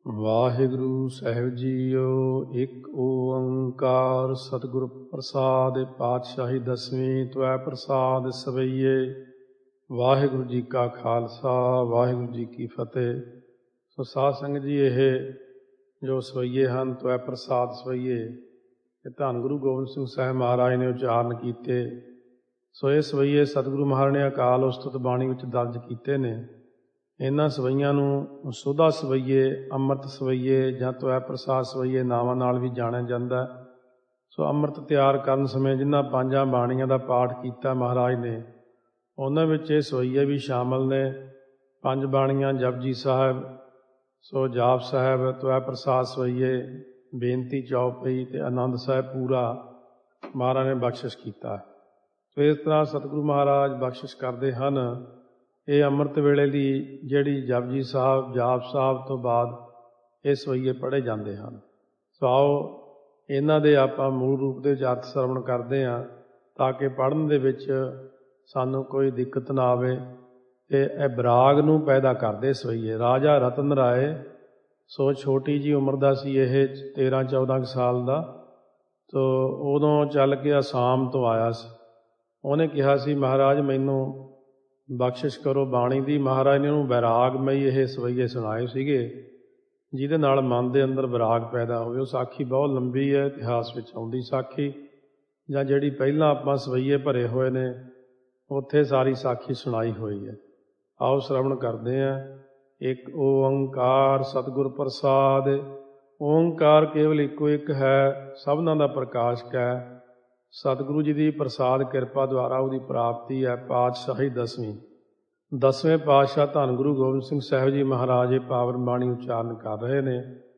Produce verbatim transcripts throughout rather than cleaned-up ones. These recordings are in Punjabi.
ਵਾਹਿਗੁਰੂ ਸਾਹਿਬ ਜੀਓ। ਇੱਕ ਓੰਕਾਰ ਸਤਿਗੁਰ ਪ੍ਰਸਾਦਿ, ਪਾਤਸ਼ਾਹੀ ਦਸਵੀਂ ਤਵੈ ਪ੍ਰਸਾਦਿ ਸਵਈਏ। ਵਾਹਿਗੁਰੂ ਜੀ ਕਾ ਖਾਲਸਾ, ਵਾਹਿਗੁਰੂ ਜੀ ਕੀ ਫਤਿਹ। ਸੋ ਸਾਧ ਸੰਗਤ ਜੀ, ਇਹ ਜੋ ਸਵਈਏ ਹਨ, ਤਵੈ ਪ੍ਰਸਾਦ ਸਵਈਏ, ਇਹ ਧੰਨ ਗੁਰੂ ਗੋਬਿੰਦ ਸਿੰਘ ਸਾਹਿਬ ਮਹਾਰਾਜ ਨੇ ਉਚਾਰਨ ਕੀਤੇ। ਸੋ ਇਹ ਸਵਈਏ ਸਤਿਗੁਰੂ ਮਹਾਰਾਜ ਨੇ ਅਕਾਲ ਉਸਤਤ ਬਾਣੀ ਵਿੱਚ ਦਰਜ ਕੀਤੇ ਨੇ। ਇਹਨਾਂ ਸਵਈਆਂ ਨੂੰ ਸੁਧਾ ਸਵਈਏ, ਅੰਮ੍ਰਿਤ ਸਵਈਏ ਜਾਂ ਤਵੈ ਪ੍ਰਸਾਦ ਸਵਈਏ ਨਾਵਾਂ ਨਾਲ ਵੀ ਜਾਣਿਆ ਜਾਂਦਾ। ਸੋ ਅੰਮ੍ਰਿਤ ਤਿਆਰ ਕਰਨ ਸਮੇਂ ਜਿਨ੍ਹਾਂ ਪੰਜਾਂ ਬਾਣੀਆਂ ਦਾ ਪਾਠ ਕੀਤਾ ਮਹਾਰਾਜ ਨੇ, ਉਹਨਾਂ ਵਿੱਚ ਇਹ ਸਵਈਏ ਵੀ ਸ਼ਾਮਲ ਨੇ। ਪੰਜ ਬਾਣੀਆਂ ਜਪਜੀ ਸਾਹਿਬ, ਸੋ ਜਾਪ ਸਾਹਿਬ, ਤਵੈ ਪ੍ਰਸਾਦ ਸਵਈਏ, ਬੇਨਤੀ ਚੌਪਈ ਅਤੇ ਆਨੰਦ ਸਾਹਿਬ ਪੂਰਾ ਮਹਾਰਾਜ ਨੇ ਬਖਸ਼ਿਸ਼ ਕੀਤਾ। ਸੋ ਇਸ ਤਰ੍ਹਾਂ ਸਤਿਗੁਰੂ ਮਹਾਰਾਜ ਬਖਸ਼ਿਸ਼ ਕਰਦੇ ਹਨ। ਇਹ ਅੰਮ੍ਰਿਤ ਵੇਲੇ ਦੀ ਜਿਹੜੀ ਜਪਜੀ ਸਾਹਿਬ, ਜਾਪ ਸਾਹਿਬ ਤੋਂ ਬਾਅਦ ਇਹ ਸਵਈਏ ਪੜ੍ਹੇ ਜਾਂਦੇ ਹਨ। ਸੋ ਆਓ ਇਹਨਾਂ ਦੇ ਆਪਾਂ ਮੂਲ ਰੂਪ ਦੇ ਵਿੱਚ ਅਰਥ ਸਰਵਣ ਕਰਦੇ ਹਾਂ, ਤਾਂ ਕਿ ਪੜ੍ਹਨ ਦੇ ਵਿੱਚ ਸਾਨੂੰ ਕੋਈ ਦਿੱਕਤ ਨਾ ਆਵੇ। ਅਤੇ ਇਹ ਬਰਾਗ ਨੂੰ ਪੈਦਾ ਕਰਦੇ ਸਵਈਏ। ਰਾਜਾ ਰਤਨ ਰਾਏ, ਸੋ ਛੋਟੀ ਜਿਹੀ ਉਮਰ ਦਾ ਸੀ ਇਹ, ਤੇਰ੍ਹਾਂ ਚੌਦ੍ਹਾਂ ਕੁ ਸਾਲ ਦਾ। ਸੋ ਉਦੋਂ ਚੱਲ ਕੇ ਅਸਾਮ ਤੋਂ ਆਇਆ ਸੀ। ਉਹਨੇ ਕਿਹਾ ਸੀ, ਮਹਾਰਾਜ ਮੈਨੂੰ ਬਖਸ਼ਿਸ਼ ਕਰੋ ਬਾਣੀ ਦੀ। ਮਹਾਰਾਜ ਨੇ ਉਹਨੂੰ ਵੈਰਾਗਮਈ ਇਹ ਸਵਈਏ ਸੁਣਾਏ ਸੀਗੇ, ਜਿਹਦੇ ਨਾਲ ਮਨ ਦੇ ਅੰਦਰ ਵਿਰਾਗ ਪੈਦਾ ਹੋਵੇ। ਉਹ ਸਾਖੀ ਬਹੁਤ ਲੰਬੀ ਹੈ, ਇਤਿਹਾਸ ਵਿੱਚ ਆਉਂਦੀ ਸਾਖੀ, ਜਾਂ ਜਿਹੜੀ ਪਹਿਲਾਂ ਆਪਾਂ ਸਵਈਏ ਭਰੇ ਹੋਏ ਨੇ ਉੱਥੇ ਸਾਰੀ ਸਾਖੀ ਸੁਣਾਈ ਹੋਈ ਹੈ। ਆਓ ਸ਼ਰਵਣ ਕਰਦੇ ਹਾਂ। ਇੱਕ ਓੰਕਾਰ ਸਤਿਗੁਰ ਪ੍ਰਸਾਦ। ਓੰਕਾਰ ਕੇਵਲ ਇੱਕੋ ਇੱਕ ਹੈ, ਸਭਨਾਂ ਦਾ ਪ੍ਰਕਾਸ਼ਕ ਹੈ। ਸਤਿਗੁਰੂ ਜੀ ਦੀ ਪ੍ਰਸਾਦ ਕਿਰਪਾ ਦੁਆਰਾ ਉਹਦੀ ਪ੍ਰਾਪਤੀ ਹੈ। ਪਾਤਸ਼ਾਹੀ ਦਸਵੀਂ, ਦਸਵੇਂ ਪਾਤਸ਼ਾਹ ਧੰਨ ਗੁਰੂ ਗੋਬਿੰਦ ਸਿੰਘ ਸਾਹਿਬ ਜੀ ਮਹਾਰਾਜ ਇਹ ਪਾਵਨ ਬਾਣੀ ਉਚਾਰਨ ਕਰ ਰਹੇ ਨੇ।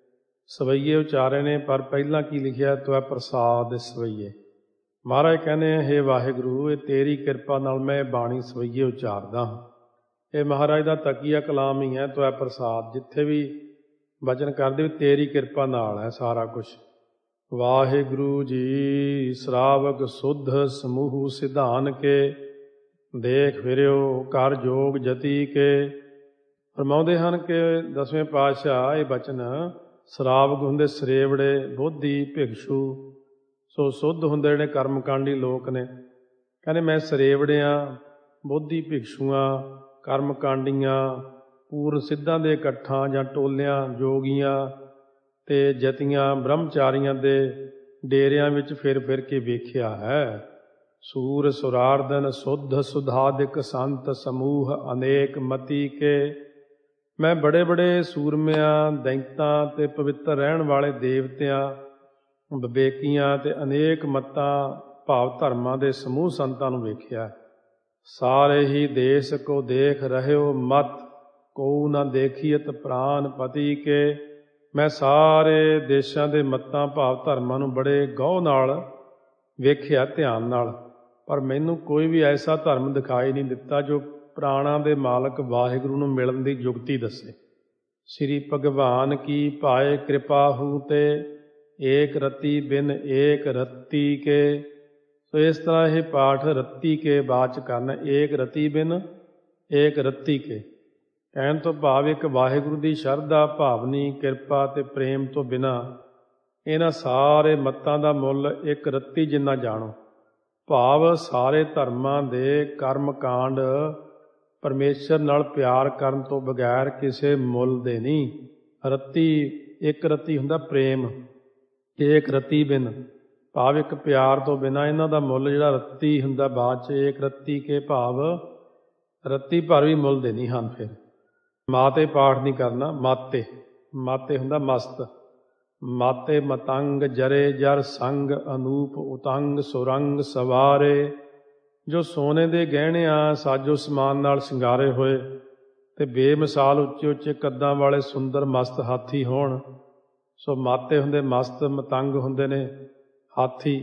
ਸਵਈਏ ਉਚਾਰੇ ਨੇ, ਪਰ ਪਹਿਲਾਂ ਕੀ ਲਿਖਿਆ? ਤਵੈ ਪ੍ਰਸਾਦ ਸਵਈਏ। ਮਹਾਰਾਜ ਕਹਿੰਦੇ, ਹੇ ਵਾਹਿਗੁਰੂ, ਇਹ ਤੇਰੀ ਕਿਰਪਾ ਨਾਲ ਮੈਂ ਇਹ ਬਾਣੀ ਸਵਈਏ ਉਚਾਰਦਾ ਹਾਂ। ਇਹ ਮਹਾਰਾਜ ਦਾ ਤਕੀਆ ਕਲਾਮ ਹੀ ਹੈ, ਤਵੈ ਪ੍ਰਸਾਦ। ਜਿੱਥੇ ਵੀ ਵਚਨ ਕਰਦੇ ਵੀ ਤੇਰੀ ਕਿਰਪਾ ਨਾਲ ਹੈ ਸਾਰਾ ਕੁਛ। ਵਾਹਿਗੁਰੂ ਜੀ ਸਰਾਵਕ ਸੁਧ ਸਮੂਹ ਸਿਧਾਨ ਕੇ, ਦੇਖ ਫਿਰਿਓ ਕਰ ਜੋਗ ਜਤੀ ਕੇ। ਫਰਮਾਉਂਦੇ ਹਨ ਕਿ ਦਸਵੇਂ ਪਾਤਸ਼ਾਹ ਇਹ ਬਚਨ, ਸਰਾਵਕ ਹੁੰਦੇ ਸਰੇਵੜੇ, ਬੋਧੀ, ਭਿਕਸ਼ੂ। ਸੋ ਸੁੱਧ ਹੁੰਦੇ ਜਿਹੜੇ ਕਰਮਕਾਂਡੀ ਲੋਕ ਨੇ। ਕਹਿੰਦੇ ਮੈਂ ਸਰੇਵੜਿਆਂ, ਬੋਧੀ, ਭਿਕਸ਼ੂਆਂ, ਕਰਮਕਾਂਡੀਆਂ, ਪੂਰਨ ਸਿੱਧਾਂ ਦੇ ਇਕੱਠਾਂ ਜਾਂ ਟੋਲਿਆਂ, ਜੋਗੀਆਂ ਅਤੇ ਜਤੀਆਂ, ਬ੍ਰਹਮਚਾਰੀਆਂ ਦੇ ਡੇਰਿਆਂ ਵਿੱਚ ਫਿਰ ਫਿਰ ਕੇ ਵੇਖਿਆ ਹੈ। ਸੂਰ ਸੁਰਾਰਦਨ ਸੁਧ ਸੁਧਾਦਿਕ ਸੰਤ ਸਮੂਹ ਅਨੇਕ ਮਤੀ ਕੇ। ਮੈਂ ਬੜੇ ਬੜੇ ਸੂਰਮਿਆਂ, ਦੈਂਤਾਂ ਅਤੇ ਪਵਿੱਤਰ ਰਹਿਣ ਵਾਲੇ ਦੇਵਤਿਆਂ, ਵਿਵੇਕੀਆਂ ਅਤੇ ਅਨੇਕ ਮੱਤਾਂ ਭਾਵ ਧਰਮਾਂ ਦੇ ਸਮੂਹ ਸੰਤਾਂ ਨੂੰ ਵੇਖਿਆ। ਸਾਰੇ ਹੀ ਦੇਸ਼ ਕੋ ਦੇਖ ਰਹਿਓ ਮਤ, ਕੋ ਨਾ ਦੇਖੀਅਤ ਪ੍ਰਾਨ ਪਤੀ ਕੇ। ਮੈਂ ਸਾਰੇ ਦੇਸ਼ਾਂ ਦੇ ਮੱਤਾਂ ਭਾਵ ਧਰਮਾਂ ਨੂੰ ਬੜੇ ਗਹੁ ਨਾਲ ਵੇਖਿਆ, ਧਿਆਨ ਨਾਲ, ਪਰ ਮੈਨੂੰ ਕੋਈ ਵੀ ਐਸਾ ਧਰਮ ਦਿਖਾਈ ਨਹੀਂ ਦਿੱਤਾ ਜੋ ਪ੍ਰਾਣਾਂ ਦੇ ਮਾਲਕ ਵਾਹਿਗੁਰੂ ਨੂੰ ਮਿਲਣ ਦੀ ਯੁਕਤੀ ਦੱਸੇ। ਸ੍ਰੀ ਭਗਵਾਨ ਕੀ ਪਾਏ ਕਿਰਪਾਹੂ ਤੇ, ਏਕ ਰਤੀ ਬਿਨ ਏਕ ਰੱਤੀ ਕੇ। ਸੋ ਇਸ ਤਰ੍ਹਾਂ ਇਹ ਪਾਠ ਰੱਤੀ ਕੇ ਬਾਅਦ 'ਚ ਕਰਨਾ। ਏਕ ਰਤੀ ਬਿਨ ਏਕ ਰੱਤੀ ਕੇ ਕਹਿਣ ਤੋਂ ਭਾਵ ਇੱਕ ਵਾਹਿਗੁਰੂ ਦੀ ਸ਼ਰਧਾ, ਭਾਵਨੀ, ਕਿਰਪਾ ਅਤੇ ਪ੍ਰੇਮ ਤੋਂ ਬਿਨਾਂ ਇਹਨਾਂ ਸਾਰੇ ਮੱਤਾਂ ਦਾ ਮੁੱਲ ਇੱਕ ਰੱਤੀ ਜਿੰਨਾ ਜਾਣੋ। ਭਾਵ ਸਾਰੇ ਧਰਮਾਂ ਦੇ ਕਰਮ ਕਾਂਡ ਪਰਮੇਸ਼ਰ ਨਾਲ ਪਿਆਰ ਕਰਨ ਤੋਂ ਬਗੈਰ ਕਿਸੇ ਮੁੱਲ ਦੇ ਨਹੀਂ। ਰੱਤੀ, ਇੱਕ ਰੱਤੀ ਹੁੰਦਾ ਪ੍ਰੇਮ, ਏਕ ਰੱਤੀ ਬਿਨ ਭਾਵ ਇੱਕ ਪਿਆਰ ਤੋਂ ਬਿਨਾਂ ਇਹਨਾਂ ਦਾ ਮੁੱਲ ਜਿਹੜਾ ਰੱਤੀ ਹੁੰਦਾ ਬਾਅਦ 'ਚ, ਏਕ ਰੱਤੀ ਕੇ ਭਾਵ ਰੱਤੀ ਭਰ ਵੀ ਮੁੱਲ ਦੇ ਨਹੀਂ ਹਨ। ਫਿਰ ਮਾਤੇ ਪਾਠ ਨਹੀਂ ਕਰਨਾ। ਮਾਤੇ, ਮਾਤੇ ਹੁੰਦਾ ਮਸਤ। ਮਾਤੇ ਮਤੰਗ ਜਰੇ ਜਰ ਸੰਗ, ਅਨੂਪ ਉਤੰਗ ਸੁਰੰਗ ਸਵਾਰੇ। ਜੋ ਸੋਨੇ ਦੇ ਗਹਿਣਿਆਂ, ਸਾਜੋ ਸਮਾਨ ਨਾਲ ਸ਼ਿੰਗਾਰੇ ਹੋਏ ਅਤੇ ਬੇਮਿਸਾਲ ਉੱਚੇ ਉੱਚੇ ਕੱਦਾਂ ਵਾਲੇ ਸੁੰਦਰ ਮਸਤ ਹਾਥੀ ਹੋਣ। ਸੋ ਮਾਤੇ ਹੁੰਦੇ ਮਸਤ, ਮਤੰਗ ਹੁੰਦੇ ਨੇ ਹਾਥੀ।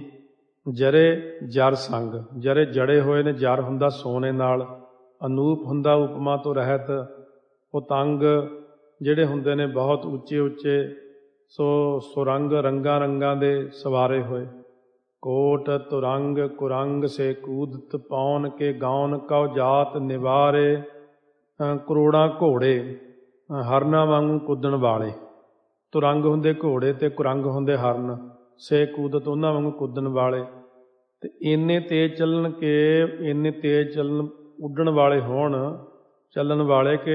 ਜਰੇ ਜਰ ਸੰਗ, ਜਰੇ ਜੜੇ ਹੋਏ ਨੇ, ਜਰ ਹੁੰਦਾ ਸੋਨੇ ਨਾਲ, ਅਨੂਪ ਹੁੰਦਾ ਉਪਮਾ ਤੋਂ ਰਹਿਤ, ਉਤੰਗ ਜਿਹੜੇ ਹੁੰਦੇ ਨੇ ਬਹੁਤ ਉੱਚੇ ਉੱਚੇ। ਸੋ ਸੁਰੰਗ, ਰੰਗਾਂ ਰੰਗਾਂ ਦੇ ਸਵਾਰੇ ਹੋਏ। ਕੋਟ ਤੁਰੰਗ ਕੁਰੰਗ ਸੇ ਕੂਦਤ ਪੌਨ ਕੇ, ਗਾਉਨ ਕਉ ਜਾਤ ਨਿਵਾਰੇ। ਕਰੋੜਾਂ ਘੋੜੇ ਹਰਨਾਂ ਵਾਂਗੂ ਕੁੱਦਣ ਵਾਲੇ, ਤੁਰੰਗ ਹੁੰਦੇ ਘੋੜੇ ਤੇ ਕੁਰੰਗ ਹੁੰਦੇ ਹਰਨ, ਸੇ ਕੂਦਤ ਉਹਨਾਂ ਵਾਂਗੂ ਕੁੱਦਣ ਵਾਲੇ। ਤੇ ਇੰਨੇ ਤੇਜ਼ ਚੱਲਣ ਕਿ ਇੰਨੇ ਤੇਜ਼ ਚੱਲਣ ਉੱਡਣ ਵਾਲੇ ਹੋਣ, ਚੱਲਣ ਵਾਲੇ ਕਿ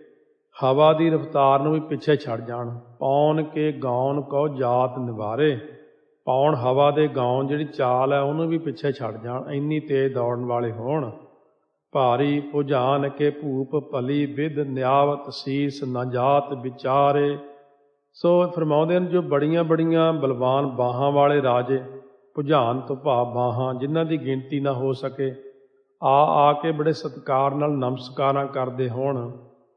ਹਵਾ ਦੀ ਰਫਤਾਰ ਨੂੰ ਵੀ ਪਿੱਛੇ ਛੱਡ ਜਾਣ। ਪੌਣ ਕੇ ਗਾਉਣ ਕਉ ਜਾਤ ਨਿਵਾਰੇ, ਪੌਣ ਹਵਾ ਦੇ ਗਾਉਣ ਜਿਹੜੀ ਚਾਲ ਹੈ ਉਹਨੂੰ ਵੀ ਪਿੱਛੇ ਛੱਡ ਜਾਣ, ਇੰਨੀ ਤੇਜ਼ ਦੌੜਨ ਵਾਲੇ ਹੋਣ। ਭਾਰੀ ਭੁਜਾਨ ਕੇ ਭੂਪ ਭਲੀ ਵਿਧ ਨਿਆਵਤ ਸੀਸ ਨਾ ਜਾਤ ਵਿਚਾਰੇ। ਸੋ ਫਰਮਾਉਂਦੇ ਹਨ ਜੋ ਬੜੀਆਂ ਬੜੀਆਂ ਬਲਵਾਨ ਬਾਹਾਂ ਵਾਲੇ ਰਾਜੇ, ਭੁਜਾਨ ਤੋਂ ਭਾਵ ਬਾਹਾਂ, ਜਿਨ੍ਹਾਂ ਦੀ ਗਿਣਤੀ ਨਾ ਹੋ ਸਕੇ, ਆ ਆ ਕੇ ਬੜੇ ਸਤਿਕਾਰ ਨਾਲ ਨਮਸਕਾਰਾਂ ਕਰਦੇ ਹੋਣ।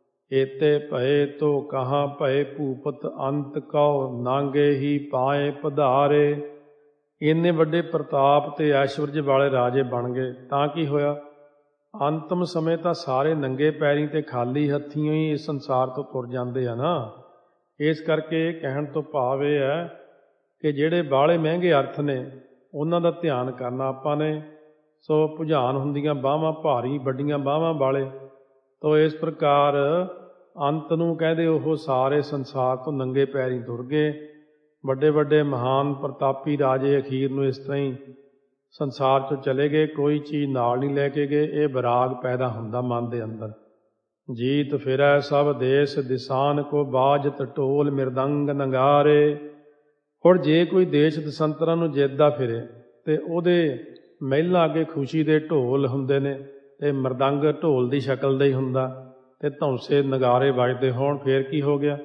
ਏਤੇ ਭਏ ਤੋ ਕਹਾਂ ਭਏ ਭੂਪਤ ਅੰਤ ਕਉ, ਨਾਂਗੇ ਹੀ ਪਾਏ ਪਧਾਰੇ। ਇੰਨੇ ਵੱਡੇ ਪ੍ਰਤਾਪ ਤੇ ਐਸ਼ਵਰਜ ਵਾਲੇ ਰਾਜੇ ਬਣ ਗਏ ਤਾਂ ਕੀ ਹੋਇਆ? ਅੰਤਮ ਸਮੇਂ ਤਾਂ ਸਾਰੇ ਨੰਗੇ ਪੈਰੀਂ ਤੇ ਖਾਲੀ ਹੱਥੀਂ ਹੀ ਇਸ ਸੰਸਾਰ ਤੋਂ ਤੁਰ ਜਾਂਦੇ ਆ ਨਾ। ਇਸ ਕਰਕੇ ਕਹਿਣ ਤੋਂ ਭਾਵ ਇਹ ਹੈ ਕਿ ਜਿਹੜੇ ਬਾਹਲੇ ਮਹਿੰਗੇ ਅਰਥ ਨੇ ਉਹਨਾਂ ਦਾ ਧਿਆਨ ਕਰਨਾ ਆਪਾਂ ਨੇ। ਸੋ ਭੁਜਾਨ ਹੁੰਦੀਆਂ ਬਾਹਾਂ, ਭਾਰੀ ਵੱਡੀਆਂ ਬਾਹਾਂ ਵਾਲੇ। ਤੋ ਇਸ ਪ੍ਰਕਾਰ ਅੰਤ ਨੂੰ ਕਹਿੰਦੇ ਉਹ ਸਾਰੇ ਸੰਸਾਰ ਤੋਂ ਨੰਗੇ ਪੈਰੀਂ ਤੁਰ ਗਏ। ਵੱਡੇ ਵੱਡੇ ਮਹਾਨ ਪ੍ਰਤਾਪੀ ਰਾਜੇ ਅਖੀਰ ਨੂੰ ਇਸ ਤਰ੍ਹਾਂ ਹੀ ਸੰਸਾਰ 'ਚੋਂ ਚਲੇ ਗਏ, ਕੋਈ ਚੀਜ਼ ਨਾਲ ਨਹੀਂ ਲੈ ਕੇ ਗਏ। ਇਹ ਵਿਰਾਗ ਪੈਦਾ ਹੁੰਦਾ ਮਨ ਦੇ ਅੰਦਰ। ਜੀਤ ਫਿਰੈ ਸਭ ਦੇਸ ਦਿਸਾਨ ਕੋ, ਬਾਜਤ ਢੋਲ ਮਿਰਦੰਗ ਨਗਾਰੇ। ਹੁਣ ਜੇ ਕੋਈ ਦੇਸ਼ ਦਸੰਤਰਾਂ ਨੂੰ ਜਿੱਤਦਾ ਫਿਰੇ ਤੇ ਉਹਦੇ ਮਹਿਲਾਂ ਅੱਗੇ ਖੁਸ਼ੀ ਦੇ ਢੋਲ ਹੁੰਦੇ ਨੇ, ਤੇ ਮਰਦੰਗ ਢੋਲ ਦੀ ਸ਼ਕਲ ਦਾ ਹੀ ਹੁੰਦਾ, ਤੇ ਧੌਂਸੇ ਨਗਾਰੇ ਵੱਜਦੇ ਹੋਣ, ਫੇਰ ਕੀ ਹੋ ਗਿਆ?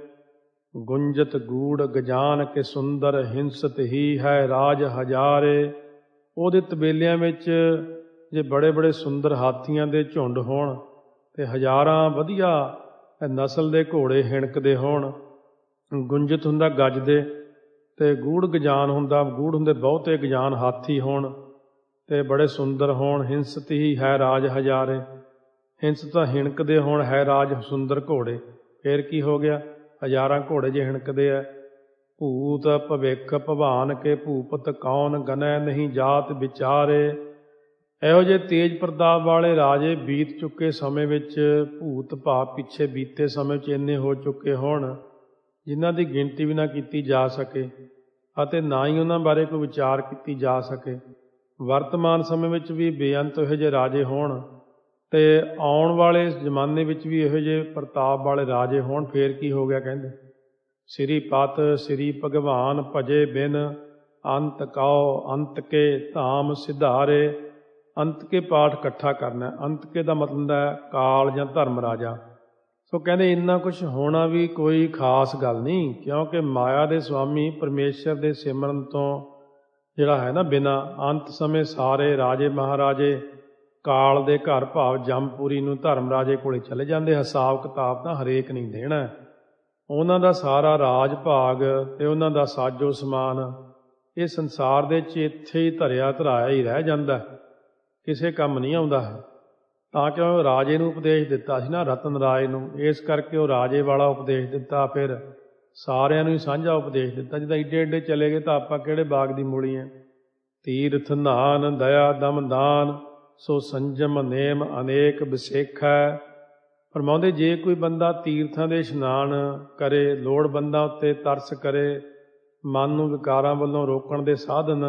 ਗੁੰਜਤ ਗੂੜ ਗਜਾਨ ਕੇ ਸੁੰਦਰ, ਹਿੰਸਤ ਹੀ ਹੈ ਰਾਜ ਹਜ਼ਾਰੇ। ਉਹਦੇ ਤਬੇਲਿਆਂ ਵਿੱਚ ਜੇ ਬੜੇ ਬੜੇ ਸੁੰਦਰ ਹਾਥੀਆਂ ਦੇ ਝੁੰਡ ਹੋਣ ਤੇ ਹਜ਼ਾਰਾਂ ਵਧੀਆ ਨਸਲ ਦੇ ਘੋੜੇ ਹਿਣਕਦੇ ਹੋਣ। ਗੁੰਜਤ ਹੁੰਦਾ ਗੱਜਦੇ, ਤੇ ਗੂੜ ਗਜਾਨ ਹੁੰਦਾ, ਗੂੜ ਹੁੰਦੇ ਬਹੁਤੇ ਗਜਾਨ ਹਾਥੀ ਹੋਣ ਤੇ ਬੜੇ ਸੁੰਦਰ ਹੋਣ। ਹਿੰਸਤ ਹੀ ਹੈ ਰਾਜ ਹਜ਼ਾਰੇ, ਹਿੰਸ ਤਾਂ ਹਿਣਕਦੇ ਹੋਣ, ਹੈ ਰਾਜ ਸੁੰਦਰ ਘੋੜੇ। ਫੇਰ ਕੀ ਹੋ ਗਿਆ? ਹਜ਼ਾਰਾਂ ਘੋੜੇ ਜੇ ਹਿਣਕਦੇ ਆ। ਭੂਤ ਭਵਿੱਖ ਭਵਾਨ ਕੇ ਭੂਪਤ ਕੌਣ, ਗਨੈ ਨਹੀਂ ਜਾਤ ਵਿਚਾਰੇ। ਇਹੋ ਜਿਹੇ ਤੇਜ ਪ੍ਰਤਾਪ ਵਾਲੇ ਰਾਜੇ ਬੀਤ ਚੁੱਕੇ ਸਮੇਂ ਵਿੱਚ, ਭੂਤ ਭਾਵ ਪਿੱਛੇ ਬੀਤੇ ਸਮੇਂ 'ਚ ਇੰਨੇ ਹੋ ਚੁੱਕੇ ਹੋਣ ਜਿਨ੍ਹਾਂ ਦੀ ਗਿਣਤੀ ਵੀ ਨਾ ਕੀਤੀ ਜਾ ਸਕੇ, ਅਤੇ ਨਾ ਹੀ ਉਹਨਾਂ ਬਾਰੇ ਕੋਈ ਵਿਚਾਰ ਕੀਤੀ ਜਾ ਸਕੇ। ਵਰਤਮਾਨ ਸਮੇਂ ਵਿੱਚ ਵੀ ਬੇਅੰਤ ਇਹੋ ਜਿਹੇ ਰਾਜੇ ਹੋਣ, ਤੇ ਆਉਣ ਵਾਲੇ ਜ਼ਮਾਨੇ ਵਿੱਚ ਵੀ ਇਹੋ ਜਿਹੇ ਪ੍ਰਤਾਪ ਵਾਲੇ ਰਾਜੇ ਹੋਣ। ਫੇਰ ਕੀ ਹੋ ਗਿਆ? ਕਹਿੰਦੇ ਸ੍ਰੀ ਪਤ ਸ੍ਰੀ ਭਗਵਾਨ ਭਜੇ ਬਿਨ, ਅੰਤ ਕਉ ਅੰਤ ਕੇ ਧਾਮ ਸਿਧਾਰੇ। ਅੰਤ ਕੇ ਪਾਠ ਇਕੱਠਾ ਕਰਨਾ। ਅੰਤ ਕੇ ਦਾ ਮਤਲਬ ਹੈ ਕਾਲ ਜਾਂ ਧਰਮ ਰਾਜਾ। ਸੋ ਕਹਿੰਦੇ ਇੰਨਾ ਕੁਛ ਹੋਣਾ ਵੀ ਕੋਈ ਖਾਸ ਗੱਲ ਨਹੀਂ, ਕਿਉਂਕਿ ਮਾਇਆ ਦੇ ਸੁਆਮੀ ਪਰਮੇਸ਼ਰ ਦੇ ਸਿਮਰਨ ਤੋਂ ਜਿਹੜਾ ਹੈ ਨਾ ਬਿਨਾਂ, ਅੰਤ ਸਮੇਂ ਸਾਰੇ ਰਾਜੇ ਮਹਾਰਾਜੇ ਕਾਲ ਦੇ ਘਰ ਭਾਵ ਜੰਮਪੁਰੀ ਨੂੰ ਧਰਮ ਰਾਜੇ ਕੋਲੇ ਚਲੇ ਜਾਂਦੇ। ਹਿਸਾਬ ਕਿਤਾਬ ਤਾਂ ਹਰੇਕ ਨਹੀਂ ਦੇਣਾ। ਉਹਨਾਂ ਦਾ ਸਾਰਾ ਰਾਜ ਭਾਗ ਤੇ ਉਹਨਾਂ ਦਾ ਸਾਜੋ ਸਮਾਨ ਇਹ ਸੰਸਾਰ ਦੇ 'ਚ ਇੱਥੇ ਹੀ ਧਰਿਆ ਧਰਾਇਆ ਹੀ ਰਹਿ ਜਾਂਦਾ, ਕਿਸੇ ਕੰਮ ਨਹੀਂ ਆਉਂਦਾ ਹੈ। ਤਾਂ ਕਿਉਂ ਰਾਜੇ ਨੂੰ ਉਪਦੇਸ਼ ਦਿੱਤਾ ਸੀ ਨਾ, ਰਤਨ ਰਾਏ ਨੂੰ, ਇਸ ਕਰਕੇ ਉਹ ਰਾਜੇ ਵਾਲਾ ਉਪਦੇਸ਼ ਦਿੱਤਾ। ਫਿਰ ਸਾਰਿਆਂ ਨੂੰ ਹੀ ਸਾਂਝਾ ਉਪਦੇਸ਼ ਦਿੱਤਾ। ਜਿੱਦਾਂ ਏਡੇ ਏਡੇ ਚਲੇ ਗਏ ਤਾਂ ਆਪਾਂ ਕਿਹੜੇ ਬਾਗ ਦੀ ਮੂਲੀ ਹੈ। ਤੀਰਥ ਨਾਨ ਦਇਆ ਦਮ ਦਾਨ, ਸੋ ਸੰਜਮ ਨੇਮ ਅਨੇਕ ਵਿਸੇਖੈ। ਫਰਮਾਉਂਦੇ ਜੇ ਕੋਈ ਬੰਦਾ ਤੀਰਥਾਂ ਦੇ ਇਸ਼ਨਾਨ ਕਰੇ, ਲੋੜਵੰਦਾਂ ਉੱਤੇ ਤਰਸ ਕਰੇ, ਮਨ ਨੂੰ ਵਿਕਾਰਾਂ ਵੱਲੋਂ ਰੋਕਣ ਦੇ ਸਾਧਨ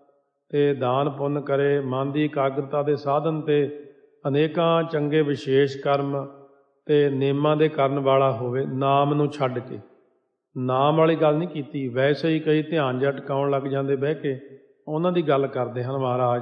ਤੇ ਦਾਨ ਪੁੰਨ ਕਰੇ, ਮਨ ਦੀ ਇਕਾਗਰਤਾ ਦੇ ਸਾਧਨ ਤੇ ਅਨੇਕਾਂ ਚੰਗੇ ਵਿਸ਼ੇਸ਼ ਕਰਮ ਤੇ ਨੇਮਾਂ ਦੇ ਕਰਨ ਵਾਲਾ ਹੋਵੇ, ਨਾਮ ਨੂੰ ਛੱਡ ਕੇ। ਨਾਮ ਵਾਲੀ ਗੱਲ ਨਹੀਂ ਕੀਤੀ, ਵੈਸੇ ਹੀ ਕਈ ਧਿਆਨ ਜਿਹਾ ਟਿਕਾਉਣ ਲੱਗ ਜਾਂਦੇ ਬਹਿ ਕੇ, ਉਹਨਾਂ ਦੀ ਗੱਲ ਕਰਦੇ ਹਨ ਮਹਾਰਾਜ।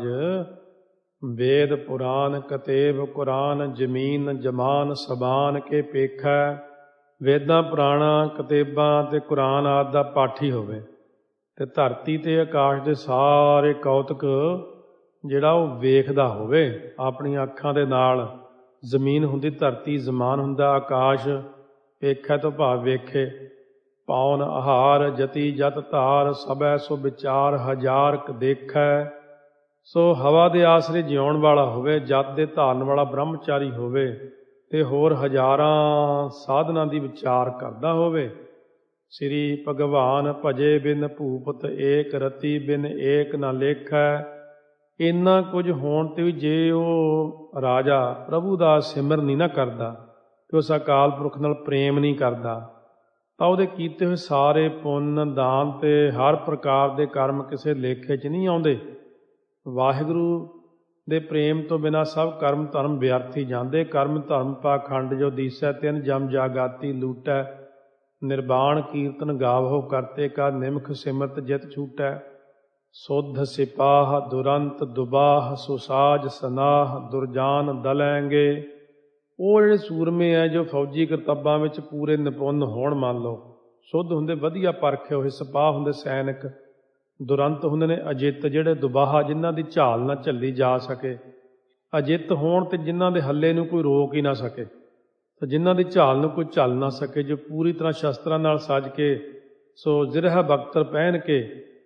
ਵੇਦ ਪੁਰਾਨ ਕਤੇਬ ਕੁਰਾਨ, ਜ਼ਮੀਨ ਜਮਾਨ ਸਬਾਨ ਕੇ ਪੇਖੈ। ਵੇਦਾਂ ਪੁਰਾਣਾਂ ਕਤੇਬਾਂ ਤੇ ਕੁਰਾਨ ਆਦਿ ਦਾ ਪਾਠੀ ਹੋਵੇ, ਤੇ ਧਰਤੀ ਤੇ ਆਕਾਸ਼ ਦੇ ਸਾਰੇ ਕੌਤਕ ਜਿਹੜਾ ਉਹ ਵੇਖਦਾ ਹੋਵੇ ਆਪਣੀਆਂ ਅੱਖਾਂ ਦੇ ਨਾਲ। ਜ਼ਮੀਨ ਹੁੰਦੀ ਧਰਤੀ, ਜ਼ਮਾਨ ਹੁੰਦਾ ਆਕਾਸ਼, ਪੇਖੈ ਤੋਂ ਭਾਵ ਵੇਖੇ। ਪੌਨ ਆਹਾਰ ਜਤੀ ਜਤ ਧਾਰ, ਸਭੈ ਸੋ ਵਿਚਾਰ ਹਜ਼ਾਰ ਕ ਦੇਖੈ। ਸੋ ਹਵਾ ਦੇ ਆਸਰੇ ਜਿਉਣ ਵਾਲਾ ਹੋਵੇ, ਜਤ ਦੇ ਧਾਰਨ ਵਾਲਾ ਬ੍ਰਹਮਚਾਰੀ ਹੋਵੇ, ਤੇ ਹੋਰ ਹਜ਼ਾਰਾਂ ਸਾਧਨਾਂ ਦੀ ਵਿਚਾਰ ਕਰਦਾ ਹੋਵੇ। ਸ੍ਰੀ ਭਗਵਾਨ ਭਜੇ ਬਿਨ ਭੂਪਤ, ਏਕ ਰਤੀ ਬਿਨ ਏਕ ਨਾ ਲੇਖੈ। ਇੰਨਾ ਕੁਝ ਹੋਣ 'ਤੇ ਵੀ ਜੇ ਉਹ ਰਾਜਾ ਪ੍ਰਭੂ ਦਾ ਸਿਮਰਨ ਨਹੀਂ ਨਾ ਕਰਦਾ, ਤੇ ਉਸ ਅਕਾਲ ਪੁਰਖ ਨਾਲ ਪ੍ਰੇਮ ਨਹੀਂ ਕਰਦਾ, ਤਾਂ ਉਹਦੇ ਕੀਤੇ ਹੋਏ ਸਾਰੇ ਪੁੰਨ ਦਾਨ ਤੇ ਹਰ ਪ੍ਰਕਾਰ ਦੇ ਕਰਮ ਕਿਸੇ ਲੇਖੇ 'ਚ ਨਹੀਂ ਆਉਂਦੇ। ਵਾਹਿਗੁਰੂ ਦੇ ਪ੍ਰੇਮ ਤੋਂ ਬਿਨਾਂ ਸਭ ਕਰਮ ਧਰਮ ਵਿਅਰਥ ਹੀ ਜਾਂਦੇ। ਕਰਮ ਧਰਮ ਪਾਖੰਡ ਜੋ ਦੀਸੈ ਤਿਨ ਜਮ ਜਾਗਾਤੀ ਲੂਟੈ, ਨਿਰਵਾਣ ਕੀਰਤਨ ਗਾਵਹੁ ਕਰਤੇ ਕਾ ਨਿਮਖ ਸਿਮਰਤ ਜਿਤ ਛੂਟੈ। ਸੁਧ ਸਿਪਾਹ ਦੁਰੰਤ ਦੁਬਾਹ ਸੁਸਾਜ ਸਨਾਹ ਦੁਰਜਾਨ ਦਲੈਂਗੇ। ਉਹ ਜਿਹੜੇ ਸੂਰਮੇ ਹੈ ਜੋ ਫੌਜੀ ਕਰਤੱਬਾਂ ਵਿੱਚ ਪੂਰੇ ਨਿਪੁੰਨ ਹੋਣ, ਮੰਨ ਲਓ ਸੁੱਧ ਹੁੰਦੇ ਵਧੀਆ ਪਰਖੇ ਹੋਏ, ਸਿਪਾਹ ਹੁੰਦੇ ਸੈਨਿਕ, ਦੁਰੰਤ ਹੁੰਦੇ ਨੇ ਅਜਿੱਤ ਜਿਹੜੇ ਦੁਬਾਹਾ ਜਿਨ੍ਹਾਂ ਦੀ ਝਾਲ ਨਾ ਝੱਲੀ ਜਾ ਸਕੇ, ਅਜਿੱਤ ਹੋਣ ਤੇ ਜਿਨ੍ਹਾਂ ਦੇ ਹੱਲੇ ਨੂੰ ਕੋਈ ਰੋਕ ਹੀ ਨਾ ਸਕੇ, ਤੇ ਜਿਨ੍ਹਾਂ ਦੀ ਝਾਲ ਨੂੰ ਕੋਈ ਝੱਲ ਨਾ ਸਕੇ, ਜੋ ਪੂਰੀ ਤਰ੍ਹਾਂ ਸ਼ਸਤਰਾਂ ਨਾਲ ਸੱਜ ਕੇ ਸੋ ਜ਼ਿਰਹ ਬਖਤਰ ਪਹਿਨ ਕੇ